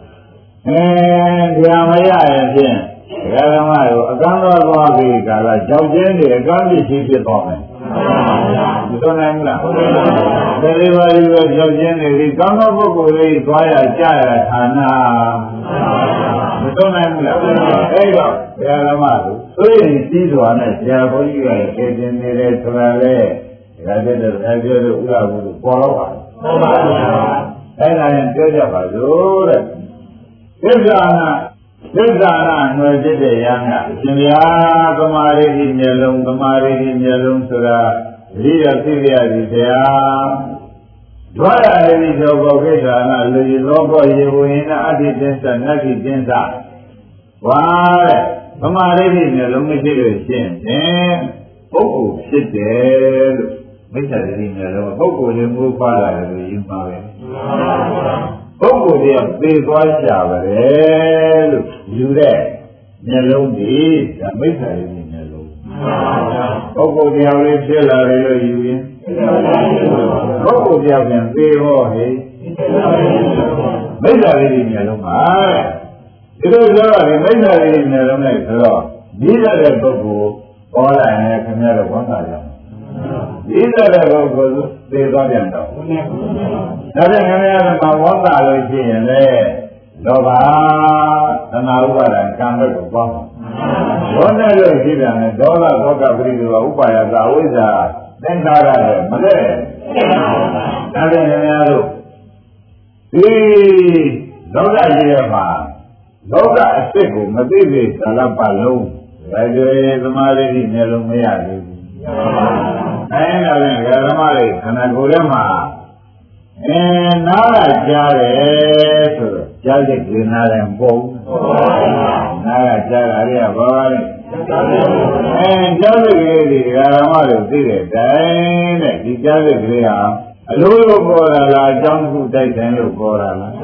Speaker 2: တရားမရရင်ဖြင့်ဓမ္မတို့အကန့်သွားသွားပြီးကာလကြောက်ကျင်းနေအကန့်ကြီးဖြစ်သွားမယ်မတော်နိုင်ဘူးလားတတိပါဠိပဲကြောက်ကျင်းနေပြီကောင်းသောပုဂ္ဂိုလ်လေးသွားရကြရဌာနမတော်နိုင်ဘူးလားအဲ့တော့ဓမ္မတို့သိရင်ကြီးစွာနဲ့ဆရာဘုန်းကြီးကကျေကျင်နေတယ်ဆိုတာလေဒါကြတဲ့ဒါပြောလို့ဥရဘူးလို့ပေါ်တော့ပါဟုတ်ပါဘူးအဲ့ဒါရင်ပြောကြပါလို့တဲ့သစ္စာနာသစ္စာနာຫນွယ်ဖြစ်တဲ့ယန္တာရှင်ဗျာသမာဓိရှိမျက်လုံးသမာဓိရှိမျက်လုံးဆိုတာဒီရသိရသည်ဗျာဒွါရတိသောဘောကိစ္ဆာနာလူကြီးသောဘောယေဝိနာအတ္တိသစ္စာနတ္တိသစ္စာဝါတဲ့သမာဓိရှိမျက်လုံးမရှိလို့ရှင်းတယ်ပုဂ္ဂိုလ်ဖြစ်တယ်လို့မိစ္ဆာတိမျက်လုံးပုဂ္ဂိုလ်လေးမျိုးပါလာတယ်လို့ယူပါပဲပုဂ္ဂိုလ်တွေကသေသွားကြပါလေလို့ယူတဲ့မျက်လုံးဒီဒါမိစ္ဆာတိမျက်လုံးပုဂ္ဂိုလ်တရားလေးဖြစ်လာတယ်လို့ယူရင်ပုဂ္ဂိုလ်တရားပြန်သေဟောဟိမိစ္ဆာတိမျက်လုံးပါဒီလိုပြောရတယ်မိစ္ဆာတိမျက်လုံးနဲ့ဆိုတော့ဒီတဲ့ပုဂ္ဂိုလ်ပေါ်လာရင်ခင်ဗျားတို့ဝန်တာရဒီတဲ့ပုဂ္ဂိုလ်သေသွားပြန်တော့ဒါဖြင့်ခင်ဗျားတို့မှာဝန်တာလို့ရှိရင်လေလောဘသနာဥပါဒံကံဘက်ကိုပေါင်းဘောနဲ့လို့ရှိတယ်နဲ့ဒေါသဒေါကပရိဒေဝဥပါယသာအဝိဇ္ဇာသင်္ခါရနဲ့မလဲဒါဖြင့်ခင်ဗျားတို့ဒီလောကကြီးရဲ့မှာလောကအစ်စ်ကိုမသိသေးကာလပတ်လုံးဒါကြွေသမာဓိမျက်လုံးမရသေးဘူးအဲဒါဖြင့်ဓမ္မတွေခန္ဓာကိုယ်ထဲမှာနားကကြားတယ်ဆိုတော့ကြားစိတ်ကနားတယ်ပုံနားကကြားတာတွေကဘာပါလဲကြားစိတ်ကလေးတွေဓမ္မတွေသိတဲ့တိုင်းတဲ့ဒီကြားစိတ်ကလေးဟာအလိုလိုပေါ်လာလားအကြောင်းတစ်ခုတိုက်တယ်လို့ပေါ်လာလား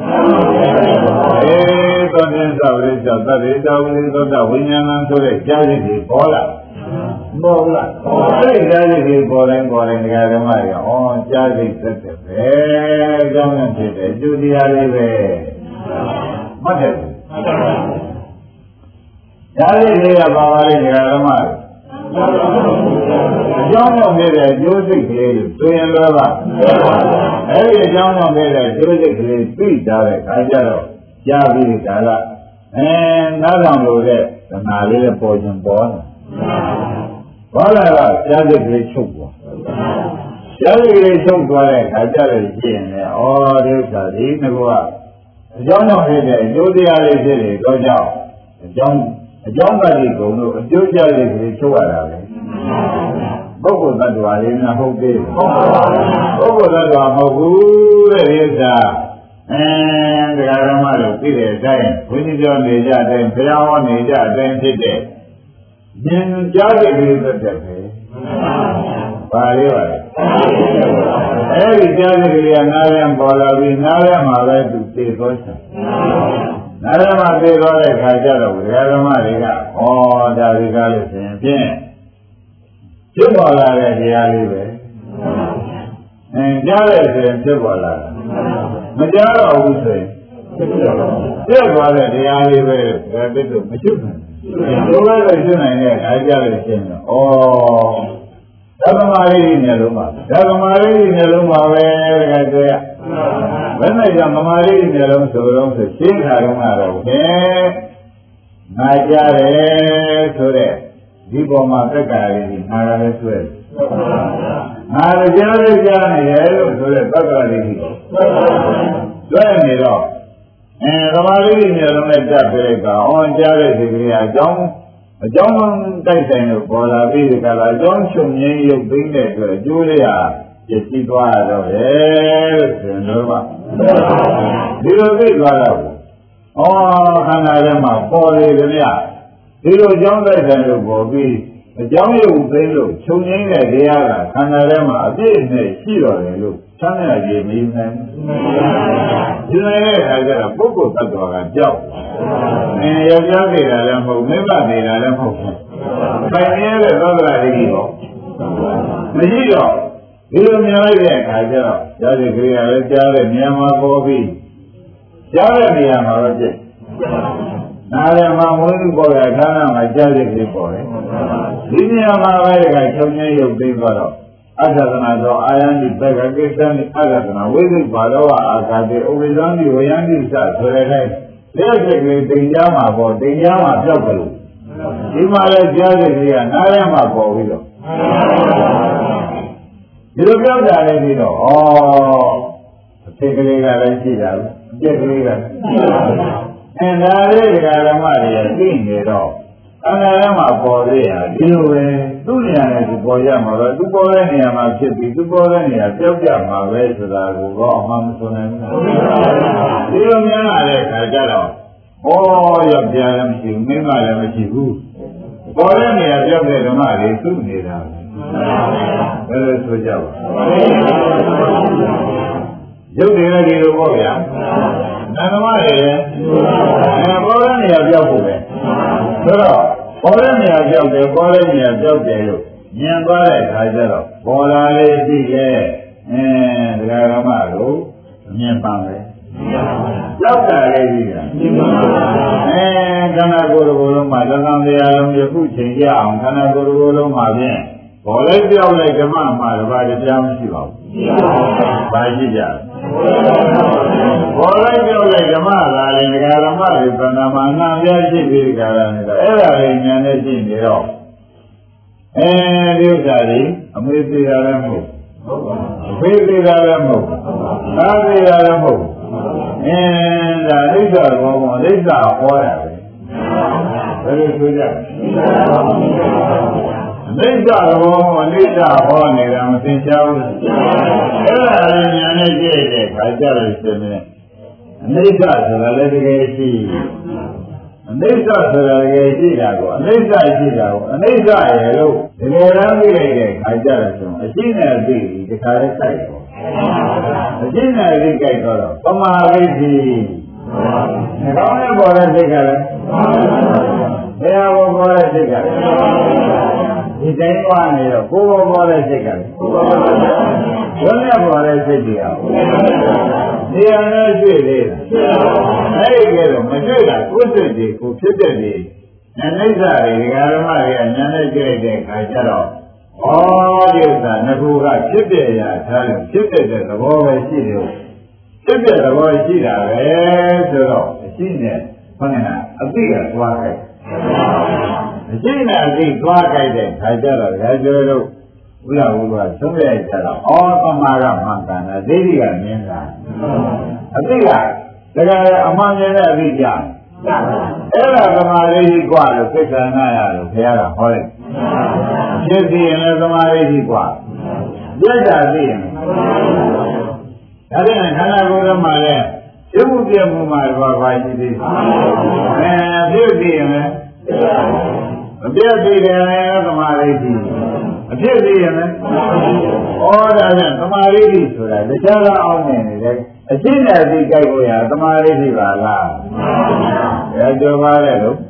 Speaker 2: သောတင်္သဝိသောတတိတောဝိသောတဝိညာဏဆိုတဲ့ကြားစိတ်တွေပေါ်လာပေါ်လာအဲ့ဒီကြားစိတ်တွေပေါ်တိုင်းဓမ္မတွေကြားစိတ်သက်သက်ပဲအကြောင်းနဲ့ဖြစ်တယ်ကျူတရားလေးပဲမှတ်တယ်ကြားစိတ်တွေကပါပါလေဓမ္မတွေအကြောင်းကြောင့်ဖြစ်တဲ့အကျိုးစိတ်ကလေးလို့ဆိုရင်လည်းပါအဲ့ဒီအကြောင်းကြောင့်ဖြစ်တဲ့အကျိုးစိတ်ကလေးသိကြတဲ့အခါကျတော့ကြားပြီးဒါကနားဆောင်လို့တဲ့သမားလေးပေါ်ခြင်းပေါ်တယ်ဘောလာကကြားစိတ်ကလေးချုပ်သွားကြားစိတ်ကလေးချုပ်သွားတဲ့အခါကျတော့ကြည့်ရင်လည်းဩဒီဥစ္စာဒီငါကအကြောင်းကြောင့်ဖြစ်တဲ့အကျိုးတရားလေးဖြစ်နေတော့ကြောင့်အကြောင်းပါတိကုံတို့အကျိုးကြလေးကိုချုပ်ရတာပဲပုဂ္ဂိုလ်သတ္တဝါလေးများဟုတ်သေးတယ်ပုဂ္ဂိုလ်သတ္တဝါမဟုတ်ဘူးတဲ့ဒီဥစ္စာတရားဓမ္မတို့သိတဲ့အတိုင်းဘုန်းကြီးပြောနေကြတဲ့အတိုင်းဘုရားဟောနေကြတဲ့အတိုင်းဖြစ်တဲ့ဉာဏ်ကြားတဲ့ကလေးသက်သက်ပဲပါလေပါလေအဲ့ဒီကြားတဲ့ကလေးကနားရန်ပေါ်လာပြီးနားရမှာပဲသူသိသောချင်နာရမသိသွားတဲ့ခါကျတော့ဒကာဓမ္မတွေကဒါတွေကလို့ဆိုရင်ဖြင့်ဖြစ်ပေါ်လာတဲ့တရားလေးပဲကြားတဲ့ဆိုရင်ဖြစ်ပေါ်လာတာမကြားတော့ဘူးဆိုရင်ဖြစ်သွားတဲ့တရားလေးပဲဒါပြည့်စုံမချုပ်နိုင်ဘူးဘယ်လိုလဲရှင်းနိုင်တဲ့အားကြလို့ရှင်းတော့သဗ္ဗမာရိနဲ့လုံးပါသဗ္ဗမာရိနဲ့လုံးပါပဲတကယ်ဆိုရဘယ်နဲ့ကြောင့်မမာရိနဲ့လုံးဆိုတော့ဆိုရှင်းခါတော့ကတော့ဟဲ့ငါကြားတယ်ဆိုတဲ့ဒီပေါ်မှာတက္ကရာကြီးငါလည်းဆွဲငါကြားလေးကြားနေတယ်လို့ဆိုတဲ့တက္ကရာကြီးဆွဲနေတော့သမာဓိနဲ့လုံးနဲ့တက်ပြလိုက်ကောင်ကြားတဲ့ဒီကလေးအကြောင်းတိုက်ဆိုင်လို့ပေါ်လာပြီးဒီကလာအကြောင်းချုပ်ငင်းရုပ်သိမ်းတဲ့အတွက်အကျိုးလေးဟာပြည့်စည်သွားတော့တယ်လို့ဆိုရင်တော့ဒီလိုသိသွားတော့ခန္ဓာထဲမှာပေါ်လေကြမြဒီလိုအကြောင်းတိုက်ဆိုင်လို့ပေါ်ပြီးအကြောင်းရုပ်သိမ်းလို့ချုပ်ငင်းတဲ့တရားကခန္ဓာထဲမှာအပြည့်နဲ့ရှိတော်တယ်လို့ချမ်းသာကြည်မယူနိုင်ဘူးဒီလိုရဲ့အခါကျတော့ပုဂ္ဂိုလ်သတ္တဝါကကြောက်ယောက်ျားနေတာလည်းမဟုတ်မိန်းမနေတာလည်းမဟုတ်ဘူးပိုင်ရတဲ့သောတာတိကြီးပေါ့မရှိတော့ဒီလိုမြင်လိုက်တဲ့အခါကျတော့ကြားတဲ့ကြိယာလည်းကြားတဲ့နေရာမှာပေါ်ပြီးကြားတဲ့နေရာမှာတော့ပြည့်နားလည်းမှာမွေးလို့ပေါ်တဲ့အခါမှာကြားတဲ့ကြိပေါ်တယ်ဒီနေရာမှာပဲကချုပ်ငင်းရုပ်သိမ်းသွားတော့အသဒနာသောအာယန္တိဘဂကိစ္စနိအသဒနာဝိသိဘာလောအာဃာတိဥပိသံတိဝယန္တိစဆိုတဲ့တိုင်းလက်စိတ်ကလေးတင်ကြားမှာပေါ့တင်ကြားမှာပြောက်ကြလို့ဒီမှာလည်းကြားစိတ်ကလေးကနားထဲမှာပေါ်ပြီးတော့ဒီလိုပြောက်တာလည်းပြီးတော့အသိကလေးကလည်းရှိတာအပြက်ကလေးကဒါလေးဓမ္မတွေသိနေတော့အနာရမှာပေါ်သေးရဒီလိုပဲသူ့နေရာနဲ့သူပေါ်ရမှာပဲသူပေါ်တဲ့နေရာမှာဖြစ်ပြီးသူပေါ်တဲ့နေရာပြောက်ကြမှာပဲဆိုတာကိုတော့အမှန်မဆိုနိုင်ဘူးဒီလိုများလာတဲ့ခါကျတော့ယောက်ျားလည်းမရှိဘူးမိန်းမလည်းမရှိဘူးပေါ်တဲ့နေရာပြောက်တဲ့ဓမ္မတွေသူ့နေတာပဲဘယ်လိုဆိုကြပါရုပ်တွေလည်းဒီလိုပေါ့ဗျာနာမတွေလည်းပေါ်တဲ့နေရာပြောက်ဖို့ပဲဆိုတော့ပေါ်တဲ့နေရာပြောက်တယ်ပေါ်တဲ့နေရာပြောက်တယ်လို့မြင်သွားတဲ့အခါကျတော့ပေါ်လာလေးသိရဲ့ဒကာရမတို့မြင်ပါမယ်ကြောက်တာလေးကြီးတာခန္ဓာကိုယ်ကိုယ်လုံးမှာသံဃာတရားလုံးယခုချိန်ကြအောင်ခန္ဓာကိုယ်ကိုယ်လုံးမှာဖြင့်ပေါ်လိုက်ပြောက်လိုက်ဓမ္မမှာတပါးတရားမရှိပါဘူးဘာရှိကြပေါ်လိုက်ပြောက်လိုက်ဓမ္မလာရင်ဒကာရမတွေသံဃာမှာအနာပြရှိပြီးဒကာရနေတာအဲ့ဒါလေးဉာဏ်နဲ့ရှိနေတော့ဒီဥစ္စာတွေအမေသေးတာလည်းမဟုတ်အဖေသေးတာလည်းမဟုတ်သားသေးတာလည်းမဟုတ်ဒါအိဋ္ဌဘောမောအိဋ္ဌဟောတာပဲဘယ်လိုဆိုကြအိဋ္ဌဘောမောအိဋ္ဌဟောနေတာမသိချဘူးအဲ့ဒါလည်းဉာဏ်နဲ့ကြည့်တဲ့ခါကြလို့ရှင်နေအိဋ္ဌဆိုတာလည်းတကယ်ရှိအနိစ္စဆိုတာတကယ်ရှိတာကိုအနိစ္စရှိတာကိုအနိစ္စရဲ့လို့တကယ်တမ်းသိလိုက်တဲ့ခါကြတယ်ဆိုအရှိနဲ့သိပြီးတခါလေးစိုက်တော့အရှိနဲ့သိကြိုက်တော့ပမာဝိသီကောင်းတဲ့ပေါ်တဲ့စိတ်ကလည်းဘယ်ဟာပေါ်တဲ့စိတ်ကလည်းဒီတိုင်းသွားနေတော့ကိုယ်ပေါ်တဲ့စိတ်ကလည်းဘယ်နဲ့ပေါ်တဲ့စိတ်တွေအောင်ဒီအနဲ့တွေ့လေအဲ့ဒီကတော့မတွေ့တာကိုယ်စိတ်တွေကိုဖြစ်တဲ့နေနိစ္စတွေဒီဃာရမတွေကညာနဲ့ကြည့်လိုက်တဲ့အခါကျတော့ဩဒီဥစ္စာငကူကဖြစ်ပြရထားတယ်ဖြစ်တဲ့သဘောပဲရှိတယ်ဖြစ်တဲ့သဘောရှိတာပဲဆိုတော့အရှိနဲ့ဘယ်နဲ့အသိကသွားခဲ့အရှိနဲ့အသိသွားခဲ့တဲ့ခါကျတော့ရာဇဝတို့ဘုရားဘုရားသုံးရကြတော့ဩသမာကမှန်ကန်တာဒိဋ္ဌိကမြင်တာအသိကဒါကြအမှန်မြင်တဲ့အသိကြအဲ့ဒါသမာဓိကြီးกว่าလို့သိက္ခာနာရလို့ဘုရားကဟောတယ်ဖြစ်ပြီးရင်လည်းသမာဓိကြီးกว่าပြတ်တာသိရင်ဒါဖြင့်ခန္ဓာကိုယ်မှာလည်းရုပ်ပြမှုမှာဘာရှိသေးလဲဖြစ်ပြီးရင်လည်းမပြတ်သေးတယ်သမာဓိကြီးအဖြစ်သေးရင်လည်းဩဒါဖြင့်သမာဓိကြီးဆိုတာတရားကအောင်နေတယ်အရှင်းနဲ့သိကြိုက်ဖို့ရသမာဓိရှိပါလားဘယ်ကြောပါလဲလို့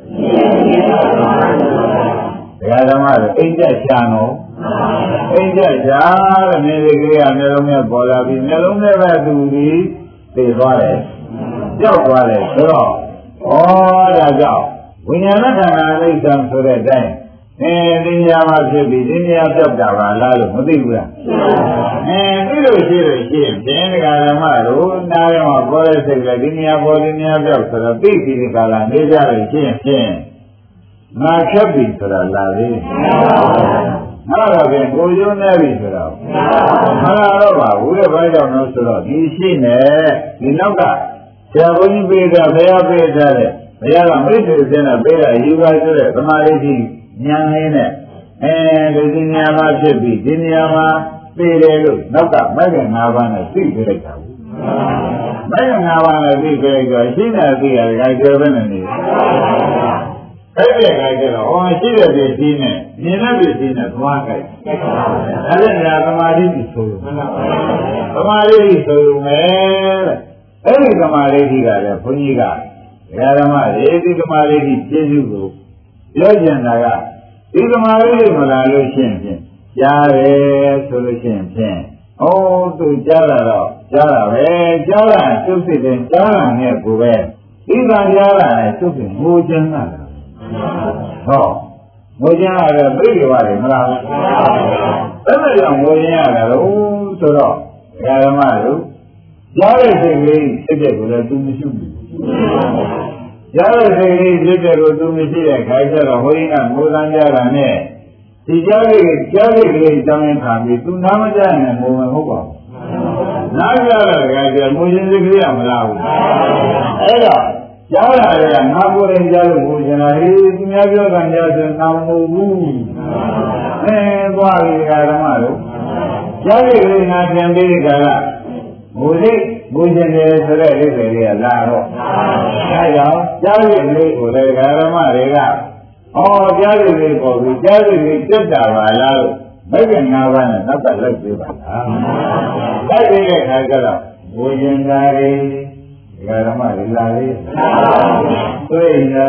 Speaker 2: တရားဓမ္မတွေအိမ်ကျချာတော့အိမ်ကျချာတဲ့နေဒီကလေးကမျိုးလုံးနဲ့ပေါ်လာပြီးမျိုးလုံးနဲ့ပဲသူပြီးသိသွားတယ်ကြောက်သွားတယ်ဆိုတော့ဩဒါကြောင့်ဝိညာဏခန္ဓာအိဋ္ဌံဆိုတဲ့အတိုင်းဒီညာမှာဖြစ်ပြီးဒီညာပြောက်တာပါလားလို့မသိဘူးလားသိလို့ရှိရင်ဖြင့်ဒီကဓမ္မတို့နားရောပေါ်တဲ့စိတ်ကဒီညာပေါ်ဒီညာပြောက်ဆိုတော့သိပြီဒီကလာနေကြလို့ရှိရင်ဖြင့်ငါဖြတ်ပြီဆိုတာလာသေးငါတော့ပြင်ကိုကျိုးနေပြီဆိုတော့မလာတော့ပါဘူးတဲ့ဘာကြောင့်လဲဆိုတော့ဒီရှိနေဒီနောက်ကဆရာဘုန်းကြီးပေးတာဘယ်ရပေးတာလဲဘယ်ရကမိတ်ဆွေစင်းတာပေးတာယူပါဆိုတဲ့သမာဓိရှိဉာဏ်လေးနဲ့ဒီဉာဏ်မှာဖြစ်ပြီးဒီဉာဏ်မှာသိတယ်လို့နောက်ကမဂ္ဂင်၅ပါးနဲ့သိကြလိုက်တာဘူးမဂ္ဂင်၅ပါးနဲ့သိကြလိုက်တော့ရှင်းတာသိရတယ်ကြိုက်တယ်ပဲနဲ့နေအဲ့ဒီကြိုက်တော့ဟောရှိတဲ့ပစ္စည်းနဲ့မြင်တဲ့ပစ္စည်းနဲ့သွားကြိုက်အဲ့ဒါကသမာဓိကြီးဆိုလို့သမာဓိကြီးဆိုလို့မယ်တဲ့အဲ့ဒီသမာဓိကြီးကလည်းဘုန်းကြီးကဓမ္မရေဒီသမာဓိကြီးပြည့်စုံကိုပြောကျင်တာကဒီသမာဓိမလာလို့ရှိရင်ဖြင့်ကြားတယ်ဆိုလို့ရှိရင်ဖြင့်သူကြားလာတော့ကြားတာပဲကြားတာသူ့စိတ်နဲ့ကြားတာနဲ့ကိုပဲဒီကကြားတာနဲ့သူ့စိတ်ငိုချမ်းတာဟောငိုချမ်းရတယ်ပြိဋိဝါတွေမလားဘူးအဲ့ဒါကြောင့်ငိုချမ်းရတယ်လို့ဆိုတော့ဓမ္မတို့ကြားတဲ့စိတ်ကလေးစိတ်တဲ့ကိုလည်းသူမရှိဘူးကြားတဲ့စိတ်ကလေးစိတ်တဲ့ကိုသူမရှိတဲ့ခါကျတော့ဟိုရင်းကငိုသံကြတာနဲ့ဒီကြားတဲ့ကလေးတောင်းရင်ခံပြီးသူနားမကြရင်ငိုမှာမဟုတ်ပါဘူးနားကြတဲ့ခါကျငိုခြင်းစိတ်ကလေးကမလားဘူးအဲ့တော့ကြားလာတဲ့ငါကိုယ်ရင်ကြားလို့ငိုချင်တာဟေးသူများပြောတာကြားဆိုငါမငိုဘူးသွားပြီဓမ္မတို့ကြားတဲ့ကလေးငါပြန်ပြီးကြလားငိုစိတ်ငိုချင်တယ်ဆိုတဲ့အိဗေလေးကလာတော့ဒါကြောင့်ကြားတဲ့ကလေးကိုလည်းဓမ္မတွေကကြားတဲ့ကလေးပေါ်ပြီးကြားတဲ့ကလေးတက်တာပါလားလို့မဂ္ဂင်၅ပါးနဲ့နောက်ကလိုက်ပြပါလားလိုက်ပြတဲ့ခါကျတော့ငိုချင်တာတွေဓမ္မတွေလာလေးတွေ့နေတာ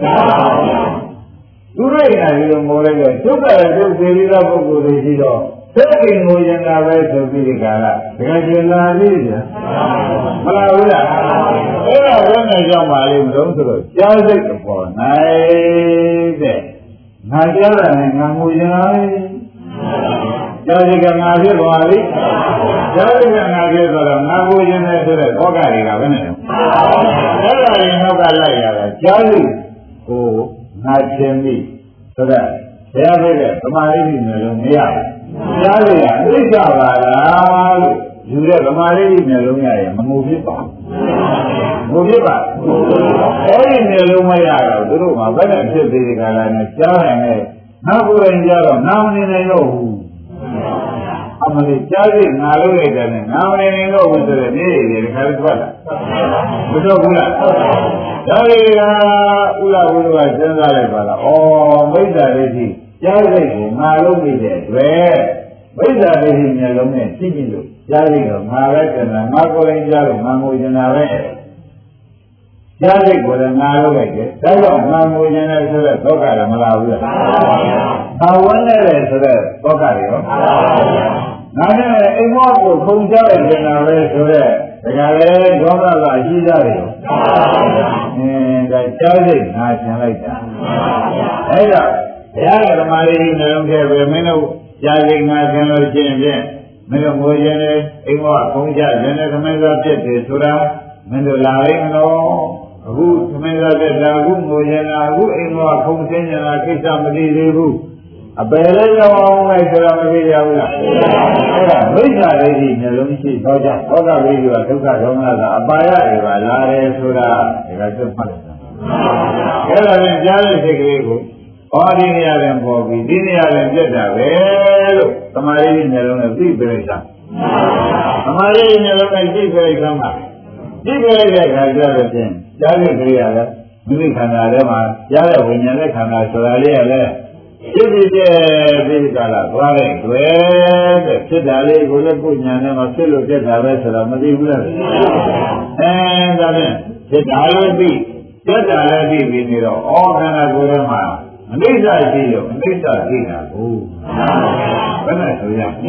Speaker 2: သူရိတ်နာပြီးတော့ငိုလိုက်တော့ဒုက္ခရဲ့ဒုက္ခသေးသောပုဂ္ဂိုလ်တွေရှိတော့သက္ကိငိုရင်သာပဲဆိုပြီးဒီကလာတကယ်ကျင်လာသေးတယ်မလားဘူးလားအဲ့ဒါဘယ်နဲ့ရောက်ပါလိမ့်မလို့ဆိုတော့ကြားစိတ်ပေါ်နိုင်တဲ့ငါကြားတာနဲ့ငါငိုရင်လားကြားစိတ်ကငါဖြစ်သွားပြီကြားစိတ်ကငါဖြစ်သွားတော့ငါငိုရင်လည်းဆိုတဲ့ဘောကတွေကဘယ်နဲ့လဲအဲ့ဒါရင်နောက်ကလိုက်ရတာကြားစိတ်ကိုငါချင်းပြီဆိုတော့ဘုရားပြတဲ့သမာဓိမျိုးလုံးမရဘူးကြားရတာသိကြပါလားလို့ယူတဲ့ဗမာလေးမျိုးလုံးရရင်မငိုဖြစ်ပါဘူးငိုဖြစ်ပါအဲ့ဒီမျိုးလုံးမရတော့သူတို့ကဘယ်နဲ့ဖြစ်သေးတယ်ကလားနဲ့ကြားရင်လည်းနောက်ကိုယ်ရင်ကြားတော့နာမနေနိုင်တော့ဘူးအမလေးကြားရငါလို့ရတယ်နဲ့နာမနေနိုင်တော့ဘူးဆိုတဲ့နေ့တွေဒီခါလေးထွက်လာမတော့ဘူးလားဒါတွေကဥလာဘုရားစဉ်းစားလိုက်ပါလားဩမိစ္ဆာဒိဋ္ဌိကြားစိတ်ကိုငါလုံးနေတဲ့အတွက်မိစ္ဆာဒိဋ္ဌိမျက်လုံးနဲ့ကြည့်ကြည့်လို့ကြားစိတ်တော့ငါပဲကျန်တာငါကိုယ်ရင်ကြားလို့ငါငိုကျင်တာပဲကြားစိတ်ကိုလည်းငါလုံးလိုက်တယ်ဒါကြောင့်ငါငိုကျင်တယ်ဆိုတော့ဒုက္ခလည်းမလာဘူးလားငါဝန်းနေတယ်ဆိုတော့ဒုက္ခတွေရောငါနဲ့အိမ်မောကိုခုံကြလိုက်ကျင်တာပဲဆိုတော့ဒါကြလေဒေါသကအရှိကြတယ်ရောဒါကြားစိတ်ငါကျင်လိုက်တာအဲ့တော့ဘုရားကဓမ္မလေးနှလုံးထဲပဲမင်းတို့ကြာစိတ်ငါဆင်းလို့ချင်းဖြင့်မင်းတို့ငိုခြင်းနဲ့အိမ်ကခုံကြခြင်းနဲ့သမင်းစားဖြစ်တယ်ဆိုတာမင်းတို့လာလိမ့်မလို့အခုသမင်းစားဖြစ်တာအခုငိုခြင်းလားအခုအိမ်ကခုံခြင်းလားကိစ္စမသိသေးဘူးအပယ်လေးရောက်အောင်လိုက်ဆိုတာမသိကြဘူးလားအဲ့ဒါမိစ္ဆာဒိဋ္ဌိနှလုံးရှိတော့ကြသောတာပတိကဒုက္ခဒေါမနကအပါယတွေပါလာတယ်ဆိုတာဒါကသတ်မှတ်တယ်အဲ့ဒါနဲ့ကြားတဲ့စိတ်ကလေးကိုဟောဒီနေရာတွင်ပေါ်ပြီးဒီနေရာတွင်ပြတ်တာပဲလို့သမာဓိနှလုံးနဲ့သိပြလိုက်တာသမာဓိနှလုံးနဲ့သိပြလိုက်တာမှာသိပြလိုက်တဲ့အခါကျတော့ဖြင့်ကြားတဲ့ကလေးရတယ်မိမိခန္ဓာထဲမှာကြားတဲ့ဝိညာဉ်နဲ့ခန္ဓာဆိုတာလေးရလဲဖြစ်ဖြစ်ဒီကလာသွားတဲ့တွေ့တဲ့ဖြစ်တာလေးကိုလည်းကိုညာနဲ့မှဖြစ်လို့ပြတ်တာပဲဆိုတော့မသိဘူးလားဒါဖြင့်ဖြစ်တာလည်းသိပြတ်တာလည်းသိပြီးနေတော့ဩခန္ဓာကိုယ်ထဲမှာအနိစ္စရှိလို့အနိစ္စသိတာကိုဘယ်နဲ့ဆိုရအ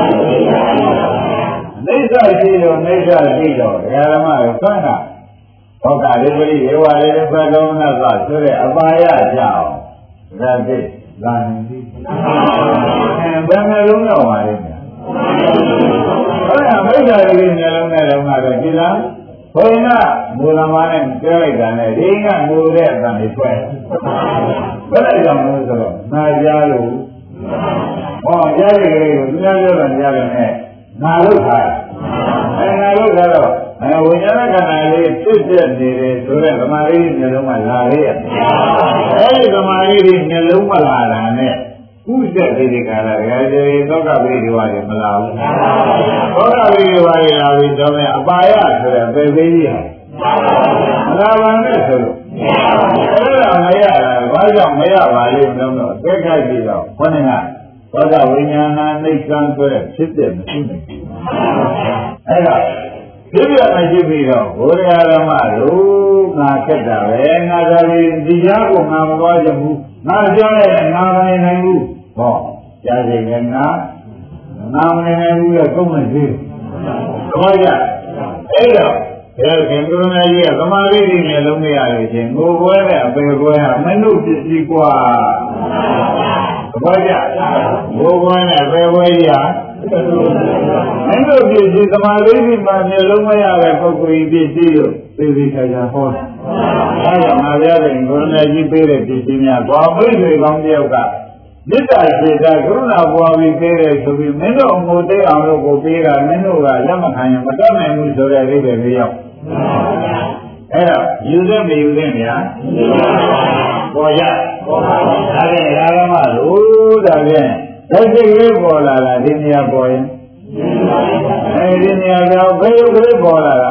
Speaker 2: နိစ္စရှိလို့အနိစ္စသိတော့ဓမ္မရောသံဃာဘောကလေးပရိယေဝလေးဘယ်လုံးနဲ့ကဆိုတဲ့အပါယကြောင့်ဒါသိလာနေပြီဘယ်နှလုံးတော့ပါလိမ့်မယ်ဟုတ်လားမိစ္ဆာရိမျက်လုံးနဲ့လုံးကတော့ဒီလားဘုရားမူလမာနဲ့ပြောလိုက်တာနဲ့ဒီကငိုတဲ့အတန်တွေထွက်ဘယ်လိုကြောင့်လဲဆိုတော့နာကြားလို့ဟောကြားရည်ကိုသူများပြောတာကြားတယ်နဲ့နာလို့ခါနာလို့ခါတော့ဝိညာဉ်ခန္ဓာလေးဖြစ်ပြနေတယ်ဆိုတဲ့ဓမ္မလေးမျိုးလုံးကလာလေးရတယ်အဲဒီဓမ္မလေးမျိုးလုံးမလာတာနဲ့ဥစ္စာတိတိကာရရေသောကပိရိဝါတွေမလာဘူးသောကပိရိဝါတွေလာပြီးတော့အပါယဆိုတဲ့ပေသေးကြီးဟာမလာပါနဲ့ဆိုလို့အဲ့ဒါမရတာဘာကြောင့်မရပါလိမ့်မလို့တော့သိခိုက်ပြီးတော့ခေါင်းကသောကဝိညာဏနှိစ္စံဆိုတဲ့ဖြစ်တဲ့မရှိနိုင်ဘူးအဲ့ဒါဒီလိုမရှိပြီးတော့ဘုရားဓမ္မတို့ငါခက်တာပဲငါသာလေးဒီကြားကိုငါမသွားချင်ဘူးငါကြားရဲ့ငါမနေနိုင်ဘူးဟောကြားစိတ်နဲ့ငါမနေနိုင်ဘူးလေကုန်မရှိဘူးသဘောကျအဲ့တော့ဘုရားခင်ကရုဏာကြီးကသမာဓိနဲ့လုံးမရလို့ချင်းငိုပွဲနဲ့အပေပွဲဟာမနှုတ်ပစ္စည်းกว่าသဘောကျငိုပွဲနဲ့အပေပွဲကြီးဟာမင်းတို့ပြည်စီသမာဓိမှာမျိုးလုံးမရတဲ့ပုဂ္ဂိုလ်ပြည်စီကိုသိသိချာချာဟောတယ်။အဲဒါငါပြောတဲ့ကိုရဏကြီးပေးတဲ့ပြည်စီများဘာမိတ်ဆွေကောင်းတယောက်ကမေတ္တာစေတာကရုဏာပွားပြီးပေးတယ်ဆိုပြီးမင်းတို့အမှုသိအောင်လို့ကိုပေးတာမင်းတို့ကလက်မခံရင်မတတ်နိုင်ဘူးဆိုတဲ့အိဗယ်လေးရောက်။အဲတော့ယူတဲ့မယူတဲ့များပေါ်ရပေါ်ပါဘူး။ဒါနဲ့ဓမ္မလို့ဒါဖြင့်လက်စိတ်လေးပေါ်လာတာဒီနေရာပေါ်ရင်အဲဒီနေရာတော့ဘယ်လိုကလေးပေါ်လာတာ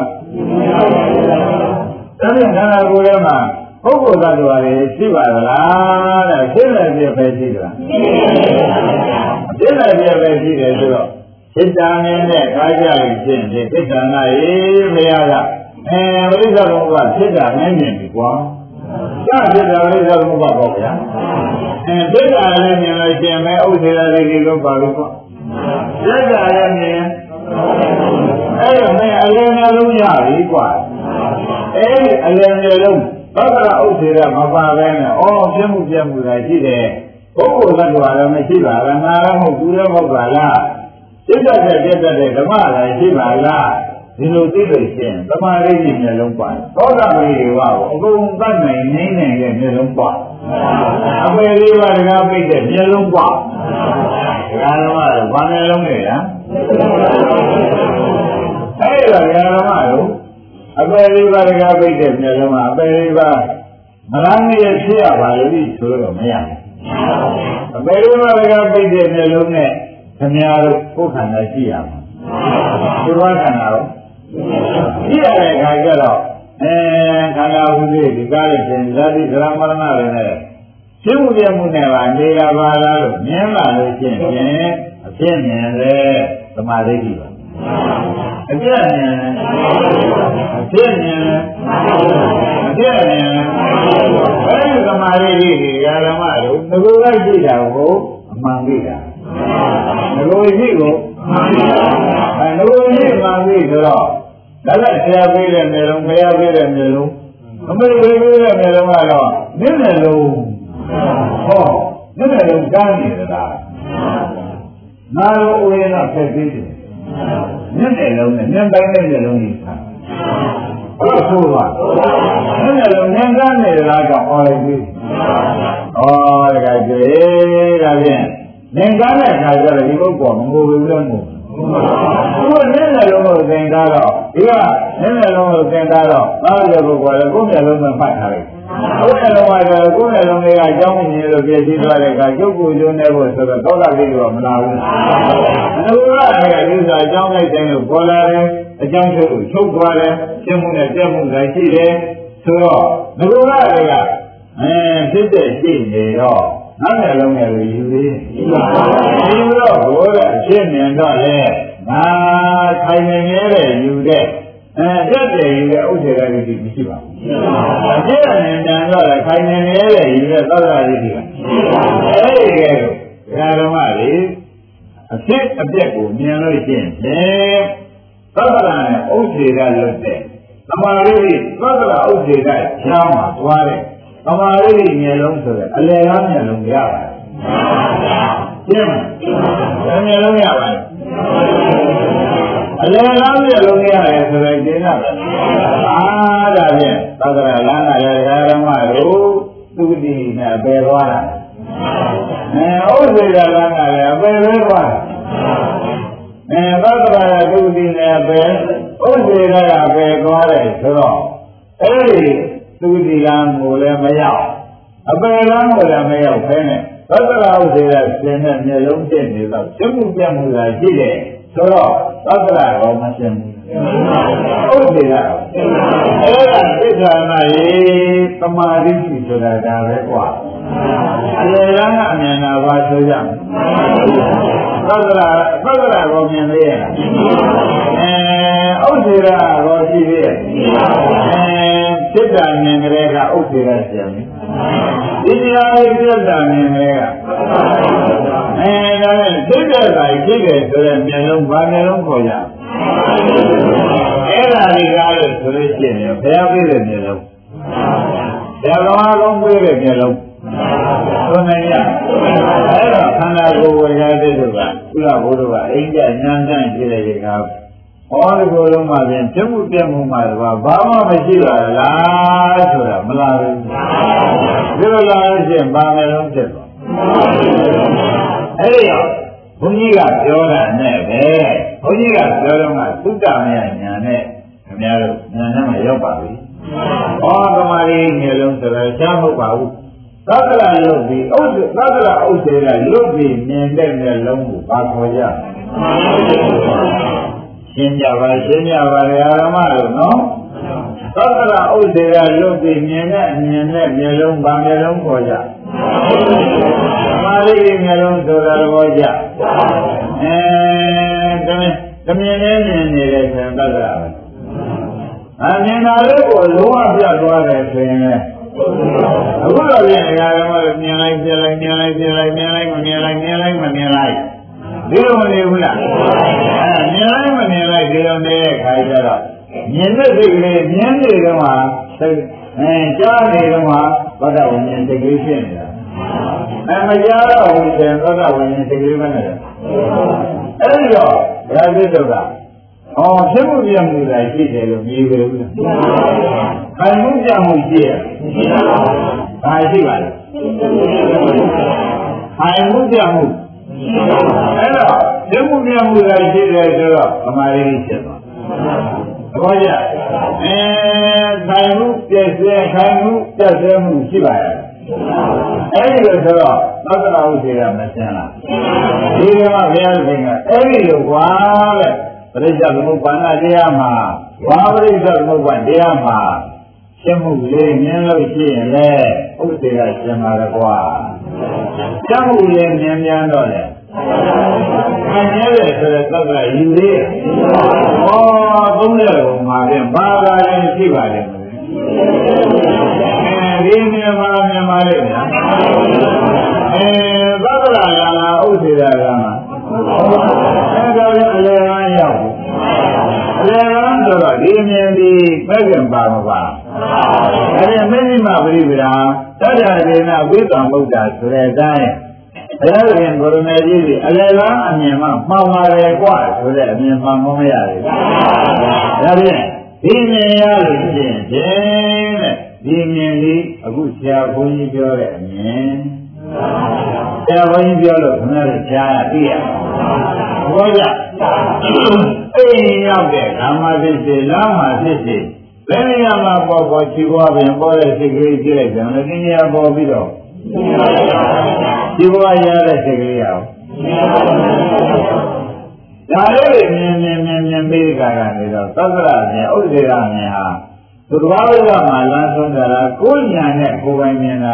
Speaker 2: ဒါဖြင့်ခန္ဓာကိုယ်ထဲမှာပုဂ္ဂိုလ်သတ္တဝါတွေရှိပါသလားတဲ့ရှင်းလိုက်ပြပဲရှိသလားရှင်းလိုက်ပြပဲရှိတယ်ဆိုတော့စိတ်ဓာတ်နဲ့ကားကြလို့ရှင်းတယ်စိတ်ဓာတ်နာရေးဘုရားကပရိစ္ဆေသမုပ္ပါစိတ်ဓာတ်နဲ့မြင်ပြီကွာစဖြစ်တာပရိစ္ဆေသမုပ္ပါပေါ့ဗျာစိတ်ဓာတ်လည်းမြင်လို့ရှင်းမယ်ဥစ္စေရာလေးလို့ပါလို့ပေါ့စိတ်ဓာတ်လည်းမြင်အဲ့တော့မင်းအလင်းနှလုံးရပြီကွာအဲ့ဒီအလင်းနှလုံးသောကဥစ္စေရမပါပဲနဲ့ပြမှုပြမှုတာရှိတယ်ပုဂ္ဂိုလ်သတ္တဝါလည်းမရှိပါလားငါလည်းမဟုတ်ဘူးလည်းမဟုတ်ပါလားစိတ်ဓာတ်နဲ့ပြတ်တဲ့ဓမ္မလည်းရှိပါလားဒီလိုသိလို့ရှိရင်သမာဓိကြီးမျိုးလုံးပါသောကပရိဒေဝကိုအကုန်တတ်နိုင်နေနိုင်တဲ့မျိုးလုံးပါအပေလေးပါးတကားပြည့်တဲ့မျိုးလုံးပါဒါဓမ္မတော့ဘာမျိုးလုံးလဲလားအဲ့ဒါဓမ္မတော့အပေလေးပါးတကားပြည့်တဲ့မျိုးလုံးကအပေလေးပါးမရမ်းရဖြစ်ရပါလို့ဆိုတော့မရဘူးအပေလေးပါးတကားပြည့်တဲ့မျိုးလုံးနဲ့ခင်ဗျားတို့ကိုယ်ခန္ဓာရှိရမှာဒီဝါခန္ဓာတော့ကြည့်ရတဲ့အခါကျတော့ခန္ဓာဝိသေဒီကားရဲ့ရှင်ဇာတိသရမရဏတွေနဲ့ရှင်းမှုပြမှုနဲ့ပါနေတာပါလားလို့မြင်လာလို့ရှိရင်အဖြစ်မြင်တဲ့သမာဓိရှိပါအပြည့်မြင်အဖြစ်မြင်အပြည့်မြင်အဲဒီသမာဓိကြီးဓမ္မတို့ငကိုယ်ကရှိတာကိုအမှန်သိတာငကိုယ်ရှိကိုငကိုယ်ရှိမှန်သိဆိုတော့ဒါလည်းဆရာပေးတဲ့မျိုးလုံးဘုရားပေးတဲ့မျိုးလုံးအမေပေးတဲ့မျိုးလုံးကတော့နည်းနည်းလုံးဟောမျက်နှာလုံးကန်းနေသလားငါတို့ဝေနာဖြစ်သေးတယ်မျက်နှာလုံးနဲ့မျက်ပိုင်းနဲ့မျက်လုံးကြီးခါဟုတ်ဆိုပါမျက်နှာလုံးနဲ့ကန်းနေသလားကြောင့်ဟောလိုက်ပြီဩဒါကကျေဒါဖြင့်သင်္ကားတဲ့ခါကျတော့ဒီဘုကောမငိုဘူးလို့ငိုသူကနည်းနည်းလုံးကိုသင်္ကားတော့ဒီကနည်းနည်းလုံးကိုသင်္ကားတော့ဘာလို့ဘုကောလဲကိုယ်မျက်လုံးနဲ့မှတ်ထားလိုက်ကိုယ်မျက်လုံးကတော့ကိုယ်မျက်လုံးလေးကအကြောင်းမြင်လို့ပြည့်စည်သွားတဲ့အခါကျုပ်ကိုယ်ကျိုးနေဖို့ဆိုတော့သောတာလေးတော့မလာဘူးအနုရရဲ့ဒီစာအကြောင်းလိုက်တိုင်းလို့ပေါ်လာတယ်အကြောင်းချုပ်ကိုချုပ်သွားတယ်ရှင်းမှုနဲ့ပြတ်မှုလည်းရှိတယ်ဆိုတော့အနုရတွေကဖြစ်တဲ့ရှိနေတော့နောက်မျက်လုံးနဲ့ယူသေးဒီတော့ဘိုးကအရှင်းမြင်တော့လေငါခိုင်နေနေတဲ့ယူတဲ့ပြတ်တယ်ယူတဲ့ဥစ္စာတွေမရှိပါဘူးအရှင်းမြင်တယ်တော့လေခိုင်နေနေတဲ့ယူတဲ့သောတာတွေရှိပါအဲ့ဒီကဲဓမ္မတွေအဖြစ်အပျက်ကိုမြင်လို့ရှိရင်သောတာနဲ့ဥစ္စာလွတ်တဲ့သမာဓိသောတာဥစ္စာချားမှာသွားတဲ့သမာဓိမျက်လုံးဆိုတဲ့အလယ်ကားမျက်လုံးရပါတယ်။ရှင်းမလား။မျက်လုံးရပါတယ်။အလယ်ကားမျက်လုံးရတယ်ဆိုတဲ့ကျင်းတာပဲ။အားဒါဖြင့်သက္ကရာလမ်းကလည်းဓမ္မတို့သူတိနဲ့ပယ်သွားတာ။ဥစ္စေကလမ်းကလည်းအပယ်ပဲသွားတာ။သက္ကရာသူတိနဲ့ပယ်ဥစ္စေကပယ်သွားတယ်ဆိုတော့အဲ့ဒီသူဒီလမ်းကိုလည်းမရောက်အပယ်လမ်းကိုလည်းမရောက်ခဲနဲ့သတ္တရာဥစေရစင်တဲ့မျက်လုံးပြည့်နေတော့ကျမှုပြတ်မှုသာရှိတယ်ဆိုတော့သတ္တရာကောမရှင်းဘူးဥစေရအဲ့ဒါသစ္စာနာရေသမာဓိရှိဆိုတာဒါပဲကွာအလယ်လမ်းကအမြင်နာပါဆိုကြသတ္တရာကောမြင်သေးရဲ့ဥစေရကောရှိသေးရဲ့စိတ်ဓာတ်မြင်ကလေးကဥစ္စေရဆရာမဒီတရားလေးစိတ်ဓာတ်မြင်ကလေးကဒါနဲ့စိတ်ဓာတ်ကရှိတယ်ဆိုတဲ့မျက်လုံးဘာမျက်လုံးခေါ်ကြအဲ့ဒါတွေကလို့ဆိုလို့ရှိရင်ဘုရားပြည့်တဲ့မျက်လုံးဘုရားတော်ကောင်းပြည့်တဲ့မျက်လုံးဆိုနေရအဲ့တော့ခန္ဓာကိုယ်ဝေဒနာတွေတို့ကကုလဘုရားကအိန္ဒိယဉာဏ်တန်းရှိတဲ့ဒီကဟောဒီကိုယ်လုံးမှာပြင်ပြမှုပြမှုမှာတော့ဘာမှမရှိပါလားဆိုတာမလားဘူးဒီလိုလားရှင်ဘာမယ်လုံးဖြစ်သွားအဲ့ဒီတော့ဘုန်းကြီးကပြောတာနဲ့ပဲဘုန်းကြီးကပြောတော့မှသုတ္တမယညာနဲ့ခင်ဗျားတို့ညာနဲ့မှရောက်ပါပြီဟောသမာဓိမျိုးလုံးဆိုတော့ရှားမဟုတ်ပါဘူးသတ္တရာလုတ်ပြီးသတ္တရာဥစ္စေကလုတ်ပြီးမြင်တဲ့မျက်လုံးကိုဘာခေါ်ကြရှင်းကြပါဓမ္မတို့နော်သတ္တရာဥစ္စေကလွတ်ပြီးမြင်တဲ့အမြင်နဲ့မျက်လုံးဗာမျက်လုံးခေါ်ကြသမာဓိမျက်လုံးဆိုတာခေါ်ကြတမြင်နဲ့မြင်နေတဲ့ဆံသတ္တရာအမြင်တာလေးကိုလုံးဝပြတ်သွားတယ်ဆိုရင်လည်းအခုတော့ပြင်ဓမ္မတို့မြင်လိုက်ပြလိုက်မြင်လိုက်ပြလိုက်မြင်လိုက်မမြင်လိုက်မြင်လိုက်မမြင်လိုက်ဒီလိုမနေဘူးလားမြင်လိုက်မမြင်လိုက်ဒီလိုနေတဲ့ခါကျတော့မြင်တဲ့စိတ်ကလေးမြင်နေတော့မှကြားနေတော့မှဘဒ္ဒဝိညာဉ်စိတ်ကလေးဖြစ်နေတာမကြားတော့ဘူးဆိုရင်ဘဒ္ဒဝိညာဉ်စိတ်ကလေးပဲနေတယ်အဲ့ဒီတော့ဘုရားသစ္စာကဖြစ်မှုပြမှုသာရှိတယ်လို့မြည်ပဲဘူးလားခိုင်မှုပြမှုရှိရဘာရှိပါလဲခိုင်မှုပြမှုအဲ့တော့ပြမှုပြမှုသာရှိတယ်ဆိုတော့သမာဓိဖြစ်သွားသဘောကျခိုင်မှုပြည့်စုံခိုင်မှုပြည့်စုံမှုရှိပါရဲ့အဲ့ဒီလိုဆိုတော့သတ္တရာဥစေကမရှင်းလားဒီကမှာဘုရားရှင်ကအဲ့ဒီလိုကွာတဲ့ပရိစ္ဆေသမုပ္ပါဒတရားမှာဘာပရိစ္ဆေသမုပ္ပါဒတရားမှာရှင်းမှုလေးမြင်လို့ရှိရင်လေဥစ္စေကရှင်းပါတော့ကွာရှင်းမှုလေးမြင်မြန်တော့လေခံရတဲ့ဆိုတဲ့သက္ကရာယူသေးတယ်သုံးတဲ့ဘုံမှာပြန်ဘာသာရင်ရှိပါလိမ့်မယ်ဒီမြန်မာလေးဗျာသက္ကရာကဥစ္စေကမှာအဲ့ဒါလည်းအလယ်ကရောက်အလယ်ကဆိုတော့ဒီမြင်ပြီးပဲကြံပါမပါအဲ့ဒီမိမိမပရိပဒါတတ္တဒေနဝိသံဗုဒ္ဓဆိုတဲ့အတိုင်းဘုရားရှင်ကိုရမေကြီးဒီအလယ်လားအမြင်မှမှောင်ပါတယ်กว่าဆိုတဲ့အမြင်မှမမရဘူးဒါဖြင့်ဒီမြင်ရလို့ရှိရင်ဖြင့်ဒီမြင်ဒီအခုဆရာဘုန်းကြီးပြောတဲ့အမြင်ဆရာဘုန်းကြီးပြောလို့ခင်ဗျားတို့ကြားရသိရဘောကြအိမ်ရောက်တဲ့ဓမ္မဖြစ်စေလမ်းမှာဖြစ်စေဘယ်နေရာမှာပေါ်ချီပွားပြန်ပေါ်တဲ့စိတ်ကလေးကြည့်လိုက်ကြတယ်ဒီနေရာပေါ်ပြီးတော့ချီပွားရတဲ့စိတ်ကလေးရအောင်ဒါလေးမြင်ပြီးကြတာနေတော့သက္ကရာမြင်ဥဒ္ဒေရမြင်ဟာသူတော်ဘာဝမှာလမ်းဆုံးကြတာကိုယ်ညာနဲ့ကိုယ်ပိုင်မြင်တာ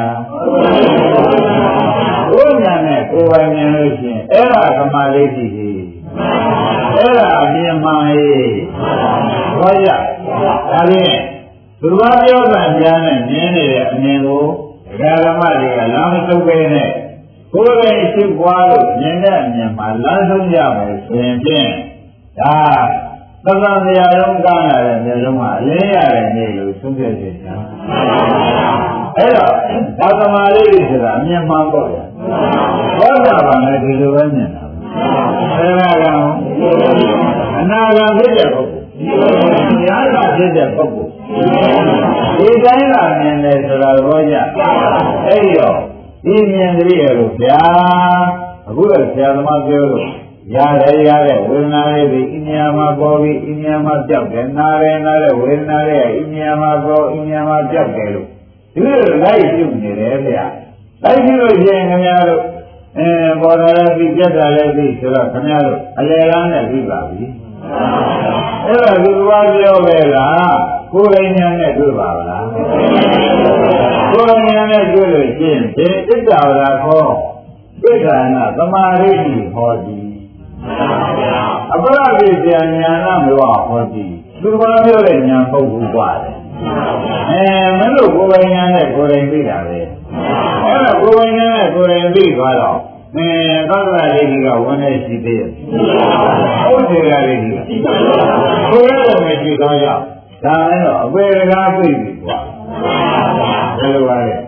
Speaker 2: ကိုယ်ညာနဲ့ကိုယ်ပိုင်မြင်လို့ရှိရင်အဲ့ဒါကမာလေးရှိသေးအဲ့ဒါအမြင်မှန်ရေးဘောရဒါဖြင့်သူတော်ဘာပြောတာကြားနဲ့မြင်နေတဲ့အမြင်ကိုဒကာဓမ္မတွေကလမ်းမဆုံးပဲနဲ့ကိုယ်တိုင်ရှိပွားလို့မြင်တဲ့အမြင်မှာလမ်းဆုံးကြမယ်ဆိုရင်ဖြင့်ဒါသက္ကရာရုံးကားရတဲ့မျိုးလုံးကအလင်းရတဲ့နေ့လို့သုံးပြစေချာအဲ့တော့ဒါသမာဓိဆိုတာအမြင်မှန်ပေါ့ဗျာဘောဓဘာနဲ့ဒီလိုပဲမြင်တာပဲဒါကအနာဂတ်ဖြစ်တဲ့ပုဂ္ဂိုလ်ဉာဏ်သာဖြစ်တဲ့ပုဂ္ဂိုလ်ဒီတိုင်းလာမြင်တယ်ဆိုတာဘောကြအဲ့ဒီတော့ဒီမြင်ကြည့်ရလို့ဗျာအခုတော့ဆရာသမားပြောလို့ရတယ်ဝေဒနာလေးဒီအညာမှာပေါ်ပြီးအညာမှာပြောက်တယ်နာတဲ့ဝေဒနာလေးအညာမှာပေါ်အညာမှာပြောက်တယ်လို့ဒီလိုလိုက်ပြုနေတယ်ဗျာလိုက်ပြုလို့ရှိရင်ခင်ဗျားတို့ပေါ်တာလည်းပြီးပြတ်တာလည်းပြီးဆိုတော့ခင်ဗျားတို့အလယ်လမ်းနဲ့ပြီးပါပြီအဲ့တော့ဒီဘာပြောပဲလားကိုယ်ရင်းနဲ့တွေ့ပါလားကိုယ်ရင်းနဲ့တွေ့လို့ရှိရင်ဒီဣစ္ဆာဝရခောဣစ္ဆာနာသမာဓိဟောတိအပရပိစ္ဆာဉာဏမေဝဟောတိသူဘာပြောတဲ့ဉာဏ်ပုဂ္ဂိုလ်กว่าတယ်မင်းတို့ကိုယ်ပိုင်ဉာဏ်နဲ့ကိုယ်တိုင်သိတာပဲအဲ့ဒါကိုယ်ပိုင်ဉာဏ်နဲ့ကိုယ်တိုင်သိသွားတော့သက္ကရာဒိဋ္ဌိကဝန်နေရှိသေးရဲ့ဟုတ်တယ်လားဒိဋ္ဌိကကိုယ်ရဲ့မရှိတော့ကြောင့်ဒါလည်းတော့အပေရကားသိပြီကွာဘယ်လိုပါလဲ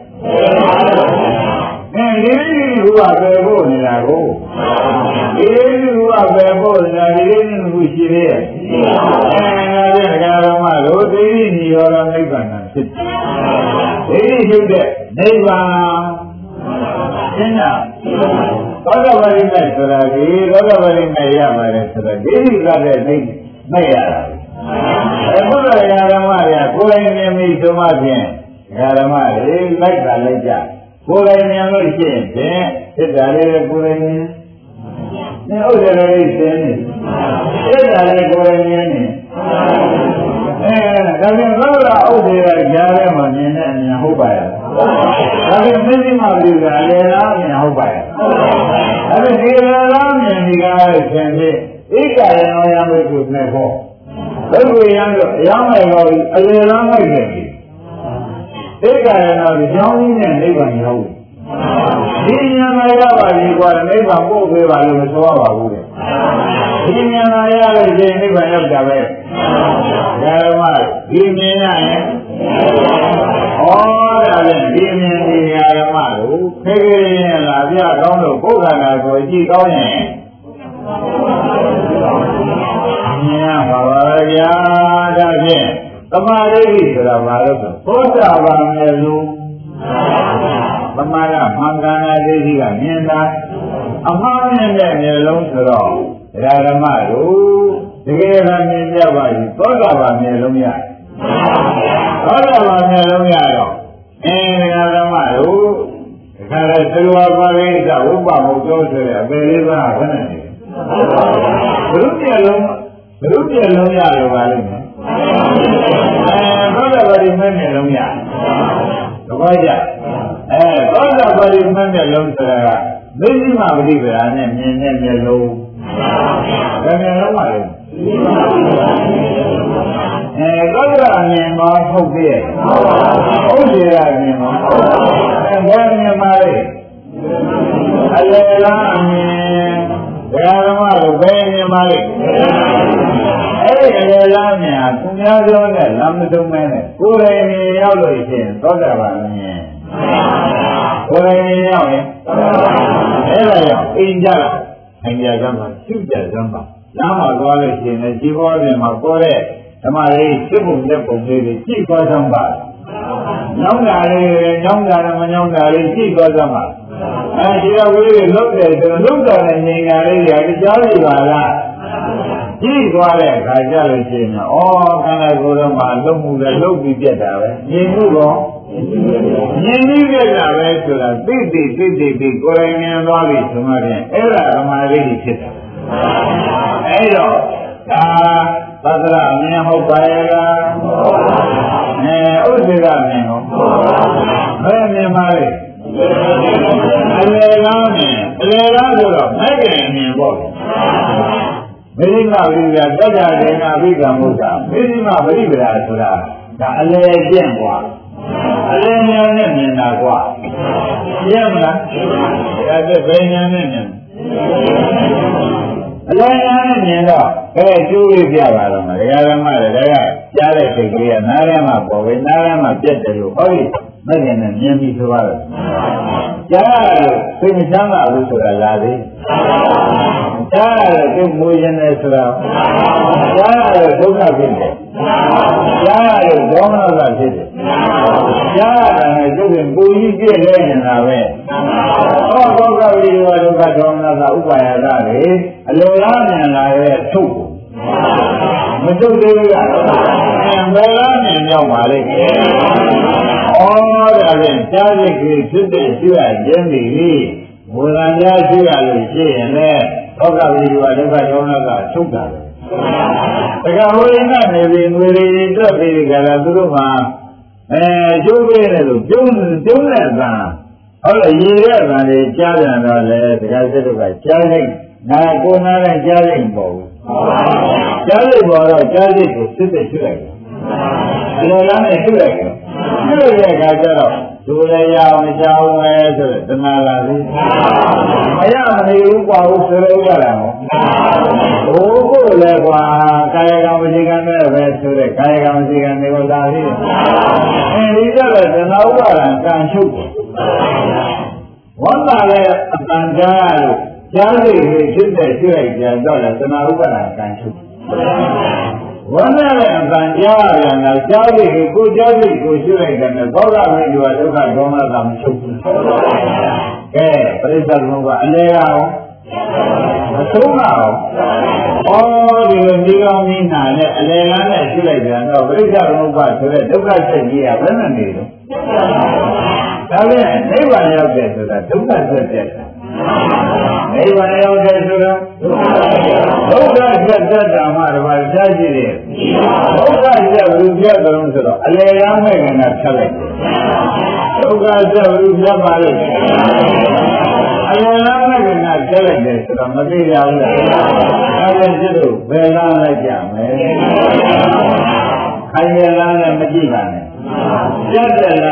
Speaker 2: ဒီလိုကပဲဖို့နေတာကိုဒီလိုကပဲဖို့နေတာဒီလိုမျိုးရှိသေးရဲ့ဒါကဓမ္မတို့ဒိဋ္ဌိနိရောဓနိဗ္ဗာန်ဖြစ်တယ်ဒိဋ္ဌိဖြစ်တဲ့နိဗ္ဗာန်ရှင်းလားသောတာပတိမေဆိုတာဒီသောတာပတိမေရပါတယ်ဆိုတော့ဒိဋ္ဌိကတဲ့နိဗ္ဗာန်မဲ့ရတာဘုရားဓမ္မတွေကကိုယ်တိုင်မြင်ပြီးဆိုမှဖြင့်ဓမ္မတွေလိုက်တာလိုက်ကြကိုယ်တိုင်မြင်လို့ရှိရင်ဖြင့်သစ္စာလေးကိုယ်တိုင်မြင်ဥဒ္ဒေလေးသိနေသစ္စာလေးကိုယ်တိုင်မြင်နေဒါပြန်သောတာဥဒ္ဒေရကြားထဲမှာမြင်တဲ့အမြင်ဟုတ်ပါရဲ့ဒါပြန်သိသိမှပြုတာလေလားမြင်ဟုတ်ပါရဲ့ဒါပြန်ဒီလားမြင်ဒီကားလို့ရှင်ဖြင့်ဧကရဏောယမိကုနဲ့ဟောဘုရားရတော့အရောင်းမဲ့တော့အလေလားမိုက်နေပြီဧကရဏောဒီကြောင်းကြီးနဲ့နိဗ္ဗာန်ရောက်ဒီဉာဏ်ရပါပြီကွာနိဗ္ဗာန်ပို့ပေးပါလို့မဆိုပါဘူးလေဒီဉာဏ်ရလို့ရှိရင်နိဗ္ဗာန်ရောက်တာပဲဓမ္မဒီမြင်ရရင်ဟောဒါလည်းဒီမြင်ဒီဓမ္မတို့ခေခေရင်လာပြကောင်းလို့ပုဂ္ဂနာကိုကြည့်ကောင်းရင်မြင်ရပါပါဗျာဒါဖြင့်သမာဓိဆိုတာဘာလို့ဆိုသောတာပန်ရဲ့လုံးသမာဓိမင်္ဂလာဒိဋ္ဌိကမြင်တာအမှားမြင်တဲ့မျိုးလုံးဆိုတော့ဓမ္မတို့တကယ်ကမြင်ကြပါပြီသောတာပန်မျိုးလုံးရသောတာပန်မျိုးလုံးရတော့ဓမ္မတို့ခါရသရဝပါရိသဝိပ္ပမုတ်တော်ဆိုတဲ့အပေလေးပါခဏနေဘုရုပြလုံးရတော့ပါလိမ့်မယ်သောတာပတိမဲ့နဲ့လုံးရသဘောကျသောတာပတိမဲ့နဲ့လုံးဆိုတာကသိသိမှပฏิပဒါနဲ့မြင်တဲ့မျက်လုံးဘယ်မျက်လုံးပါလဲသောတာမြင်မှာဟုတ်ပြီဟုတ်တယ်ကမြင်မှာဘယ်မြင်ပါလဲအလေလားအမြင်ဓမ္မတို့ဘယ်မြင်ပါလဲအဲ့ဒီလေလားမြင်သူများပြောတဲ့လမ်းမတုံးမဲနဲ့ကိုယ်တိုင်မြင်ရောက်လို့ရှိရင်သောတာပန်မြင်ကိုယ်ရင်ရောက်ရင်အဲ့ဒါကြောင့်အိမ်ကြတာအိမ်ကြကြမှာရှုကြစမ်းပါလမ်းမှာသွားလို့ရှိရင်လည်းဒီဘောပြင်မှာပေါ်တဲ့ဓမ္မလေးစစ်ပုံလက်ပုံလေးတွေကြည့်သွားစမ်းပါညောင်းတာလေးညောင်းတာနဲ့မညောင်းတာလေးကြည့်သွားစမ်းပါအဲဒီတော့ဝိရိယလုတ်တယ်ဆိုတော့လုတ်တာနဲ့ငြိမ်တာလေးတွေကကြားရပါလားကြည့်သွားတဲ့အခါကျလို့ရှိရင်ဩခန္ဓာကိုယ်တော့မှလုံးမှုလည်းလုံးပြီးပြတ်တာပဲငြိမ်မှုတော့ငြိမ်ပြီးပြတ်တာပဲဆိုတာသိပြီးကိုယ်တိုင်ဉာဏ်သွားပြီဆိုမှပြန်အဲ့ဒါဓမ္မလေးကြီးဖြစ်တာအဲ့တော့ဒါသတ္တရအမြင်ဟုတ်ပါရဲ့လားဥစ္စေကအမြင်ဟုတ်ဘယ်မြင်ပါလဲအလေကားမြင်အလေကားဆိုတော့မဲ့ခင်အမြင်ပေါ့မိရိမဝိရိယတတ္တဒေနာဘိကမုဒ္ဒမိရိမဝိရိယဆိုတာဒါအလေကျင့်กว่าအလေဉာဏ်နဲ့မြင်တာกว่าရှင်းမလားဒါကဘယ်ဉာဏ်နဲ့မြင်အလေဉာဏ်နဲ့မြင်တော့ကျိုးလေးပြပါတော့မှာဒကာဓမ္မတွေဒါကကြားတဲ့စိတ်ကလေးကနားထဲမှာပေါ်ပဲနားထဲမှာပြတ်တယ်လို့ဟောဒီမဲ့ခင်နဲ့မြင်ပြီးဆိုတော့ကြားရလို့သိမချမ်းသာဘူးဆိုတာလာသေးကြားရလို့သိမွေးခြင်းနဲ့ဆိုတာကြားရလို့ဒုက္ခဖြစ်တယ်ကြားရလို့ဒေါမနတာဖြစ်တယ်ကြားရတယ်နဲ့သူကပူကြီးပြည့်လဲနေတာပဲဟောဒုက္ခဝိဝါဒုက္ခဒေါမနတာဥပါယတာလေအလိုလားမြင်လာရဲ့ထုတ်မထုတ်သေးဘူးလားဘယ်လားမြင်ရောက်ပါလိမ့်မယ်ဩဒါဖြင့်ကြားစိတ်ကလေးဖြစ်တဲ့ရှိရခြင်းဒီဘုရားကြားရှိရလို့ရှိရင်လည်းဒုက္ခဝိဝါဒုက္ခဒေါမနတာထုတ်တာပဲတခါဟိုရင်ကနေပြီးငွေတွေတွက်ပြီးကြတာသူတို့မှာကျိုးပေးတယ်လို့ပြုံးတဲ့အသံဟုတ်လေရေတဲ့အသံတွေကြားပြန်တော့လေတခါစစ်တို့ကကြားလိုက်နာကိုနားနဲ့ကြားလိုက်ပေါ့ဘူးကြားလိုက်ပေါ်တော့ကြားလိုက်ကိုစစ်စစ်ရှိလိုက်တယ်ဒီလိုလားနဲ့ရှိလိုက်တယ်ရှိလိုက်တဲ့အခါကျတော့ဒုလည်းရအောင်မကြောက်ပဲဆိုတော့တဏှာလာသေးမရမနေဘူးကွာဘူးဆိုလို့ရတာဟုတ်ဘိုးကိုလည်းကွာကာယကံဝစီကံနဲ့ပဲဆိုတဲ့ကာယကံဝစီကံတွေကိုလာသေးတယ်ဒီကြတော့တဏှာဥပါဒံကံချုပ်ဝန္တာလည်းအတန်ကြားလို့ကြားစိတ်ကိုဖြစ်တဲ့ရှိလိုက်ပြန်တော့လည်းတဏှာဥပါဒံကံချုပ်ဝန္တာလည်းအတန်ကြားရတယ်လားကြားစိတ်ကိုကြားစိတ်ကိုရှိလိုက်တယ်နဲ့ဘောဂဝိဒုဝဒုက္ခဒေါမနတာမချုပ်ဘူးကဲပရိစ္ဆေသမုပ္ပါအလေအောင်မဆုံးပါဘူးဒီလိုဒီကောင်းကြီးနာနဲ့အလေကားနဲ့ရှိလိုက်ပြန်တော့ပရိစ္ဆေသမုပ္ပါဆိုတဲ့ဒုက္ခစိတ်ကြီးကဘယ်နဲ့နေလို့ဒါပြန်နိဗ္ဗာန်ရောက်တယ်ဆိုတာဒုက္ခဆက်တဲ့နိဗ္ဗာန်ရောက်တယ်ဆိုတာဒုက္ခဆက်တဲ့တာမှတပါးကြားကြည့်တယ်ဒုက္ခဆက်ဘုရားတော်ဆိုတော့အလေကားမဲ့ကဖြတ်လိုက်ဒုက္ခဆက်ဘုရားပါလေအလေကားမဲ့ကဖြတ်လိုက်တယ်ဆိုတော့မသိရဘူးလားဒါပြန်ကျတော့ဘယ်လားလိုက်ကြမယ်ခိုင်ရလားနဲ့မကြည့်ပါနဲ့ပြတ်တယ်လား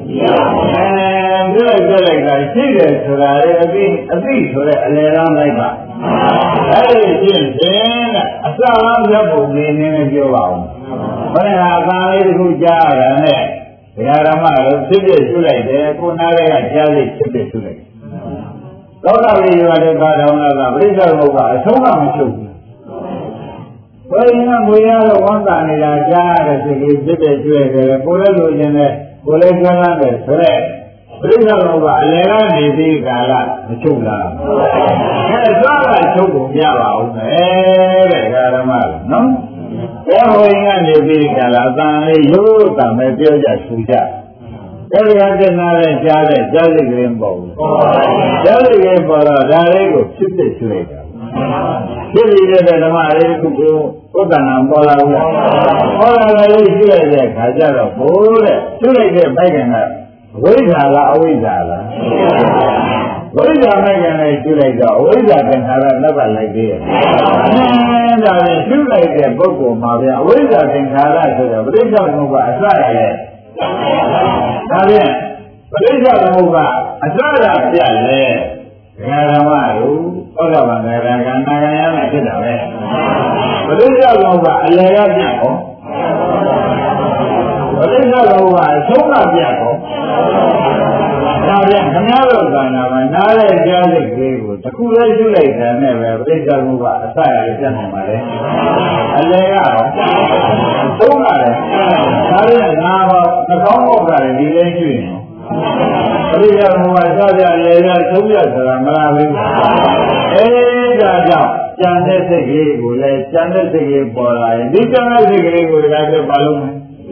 Speaker 2: ပြလိုက်တာရှိတယ်ဆိုတာလေအသိဆိုတဲ့အလေကားလိုက်ပါအဲ့ဒီရှင်းတဲ့အစမ်းရပ်ပုံနေနေပြောပါဦးဘယ်ဟာအသားလေးတစ်ခုကြားရတာနဲ့ဒကာဓမ္မတို့ဖြစ်ဖြစ်ရှုလိုက်တယ်ကိုနားလေးကကြားလေးဖြစ်ဖြစ်ရှုလိုက်သောတာပတိဝါဒကာဒေါမနတာပရိစ္ဆေဘုရားအဆုံးမမချုပ်ဘူးဘယ်ရင်ကငွေရတော့ဝမ်းသာနေတာကြားရတဲ့စိတ်ကြီးဖြစ်ဖြစ်ကျွဲတယ်ကိုလည်းလိုချင်တယ်ကိုလည်းကျွမ်းတယ်ဆိုတဲ့ပရိစ္ဆေဘုရားအလယ်ကနေပြီးကာလမချုပ်လားအဲသွားတာချုပ်ကိုပြပါဦးမယ်တဲ့ဓမ္မနော်ဘယ်ဟိုရင်ကနေပြီးကာလအတန်လေးရိုးတာမဲ့ပြောကြဆူကြအဲဒီဟာတင်လာတဲ့ကြားစိတ်ကလေးပေါ့ဘူးကြားစိတ်ကလေးပေါ်တော့ဒါလေးကိုဖြစ်ဖြစ်ရှုလိုက်တာဖြစ်ပြီးတဲ့ဓမ္မလေးခုကိုဥဒ္ဒနာပေါ်လာဘူးပေါ်လာလေးရှုလိုက်တဲ့ခါကျတော့ဘိုးတဲ့ရှုလိုက်တဲ့ဘိုက်ကဝိဇ္ဇာလားအဝိဇ္ဇာလားဝိဇ္ဇာမဲ့ကလေးရှုလိုက်တော့အဝိဇ္ဇာသင်္ခါရနောက်ကလိုက်သေးတယ်ဒါနဲ့ရှုလိုက်တဲ့ပုဂ္ဂိုလ်မှာဗျာအဝိဇ္ဇာသင်္ခါရဆိုတော့ပရိစ္ဆေသမုပ္ပါအစရရဲ့ဒါဖြင့်ပရိစ္ဆေသမုပ္ပါအစရပြလဲဓမ္မတို့သောတာပန်ကနာဂယနဲ့ဖြစ်တာပဲပရိစ္ဆေသမုပ္ပါအလယ်ကပြဟောပရိစ္ဆေသမုပ္ပါအဆုံးကပြဟောဒါပြန်ခင်ဗျားတို့ကနာမှာနားလဲကြားစိတ်ကလေးကိုတစ်ခုလေးရှုလိုက်တယ်နဲ့ပဲပြိဿမှုကအစရပြတ်နိုင်ပါလေအလေကတော့သုံးပါတယ်ဒါပြန်ငါတော့နှကောင်းပေါက်ကလည်းဒီလေးကျွရင်ပြိဿမှုကစပြလေရသုံးပြဆိုတာမလားဘူးဒါကြောင့်ကျန်တဲ့စိတ်ကလေးကိုလည်းကျန်တဲ့စိတ်ကလေးပေါ်လာရင်ဒီကျန်တဲ့စိတ်ကလေးကိုလည်းပြပါလို့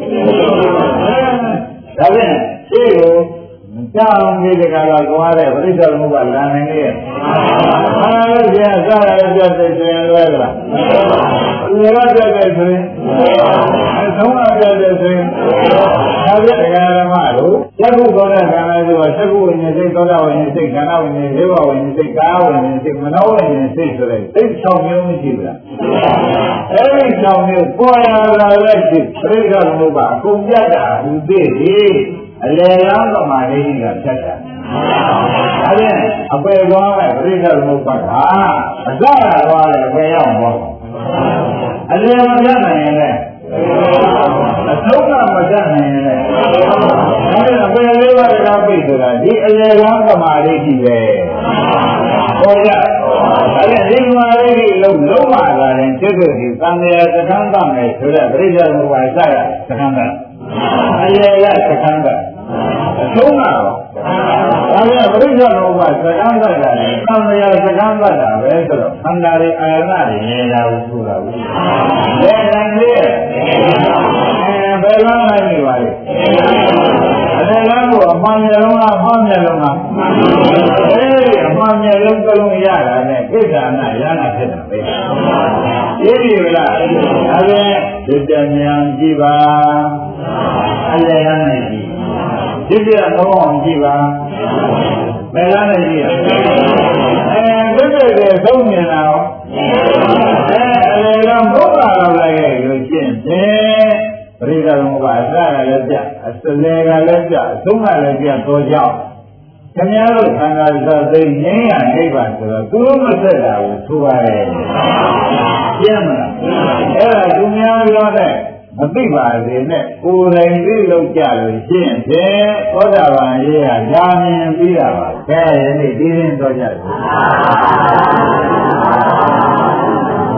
Speaker 2: ဒါပြန်ဒီကိုကြောင်းဒီကကတော့သွားတဲ့ပြိဿမှုကလာနိုင်နေရဲ့အားလို့ကျစားရတဲ့စိတ်ဆိုရင်လွဲလားဒီကပြတဲ့ဆိုရင်အဆုံးအပြတဲ့ဆိုရင်ဒါပြတဲ့ဓမ္မတို့သက္ကုသောတဲ့ခန္ဓာဆိုတာသက္ကုဝိညာဉ်စိတ်သောတာဝိညာဉ်စိတ်ခန္ဓာဝိညာဉ်လေးပါဝိညာဉ်စိတ်ကာဝိညာဉ်စိတ်မနောဝိညာဉ်စိတ်ဆိုတဲ့စိတ်၆မျိုးမရှိဘူးလားအဲဒီ၆မျိုးပေါ်လာတဲ့စိတ်ပြိဿမှုကအကုန်ပြတ်တာဟူသေးတယ်အလေရောင်းသမာဓိကဖြတ်တာဒါဖြင့်အပေသွားမဲ့ပြိဿမှုပတ်တာအစရသွားတယ်အပေရောက်သွားအလေမပြတ်နိုင်ရင်လည်းအဆုံးကမပြတ်နိုင်ရင်လည်းဒါဖြင့်အပေလေးပါးကပြိဆိုတာဒီအလေရောင်းသမာဓိကြီးပဲဟောရဒါဖြင့်ဒီသမာဓိလုံးမလာရင်စိတ်ကိုဒီသံဃာစခန်းသားမယ်ဆိုတဲ့ပြိဿမှုပါစရစခန်းသားအလေရစခန်းသားအဆုံးကတော့ဒါပြန်ပြိဿလောဘစကံသတ္တနဲ့သံဃာစကံသတ္တပဲဆိုတော့ခန္ဓာတွေအာရဏတွေရေရာဘူးဆိုတာဘူးလေနိုင်လေဘယ်လိုနိုင်နေပါလဲအဲဒါကိုအမှန်မျက်လုံးလားအမှန်မျက်လုံးလားအဲဒီအမှန်မျက်လုံးတစ်လုံးရတာနဲ့ကိစ္စနာရနာဖြစ်တာပဲသိပြီလားဒါပြန်ဒီတမြန်ကြည့်ပါအလယ်ရနိုင်ကြည့်ဒီပြတော့အောင်ကြည့်ပါဘယ်လားနဲ့ကြည့်ရဒီပြတဲ့သုံးမြင်တာရောအလေကဘုရားတော်လည်းရဲ့လို့ရှင်းတယ်ပရိသတ်ဘုရားအစကလည်းပြအစလေကလည်းပြအဆုံးကလည်းပြတော့ကြောက်ခင်ဗျားတို့ခန္ဓာသတ်သိငြိမ်းရနိဗ္ဗာန်ဆိုတော့သူတို့မဆက်တာကိုသူပါရဲ့ရှင်းမလားအဲ့ဒါသူများပြောတဲ့မသိပါစေနဲ့ကိုယ်တိုင်သိလို့ကြလို့ရှင်းတယ်သောတာပန်ရေးကညာမြင်ပြီးတာပါကဲယနေ့ဒီရင်တော့ကြ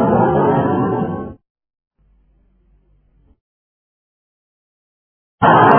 Speaker 2: တယ်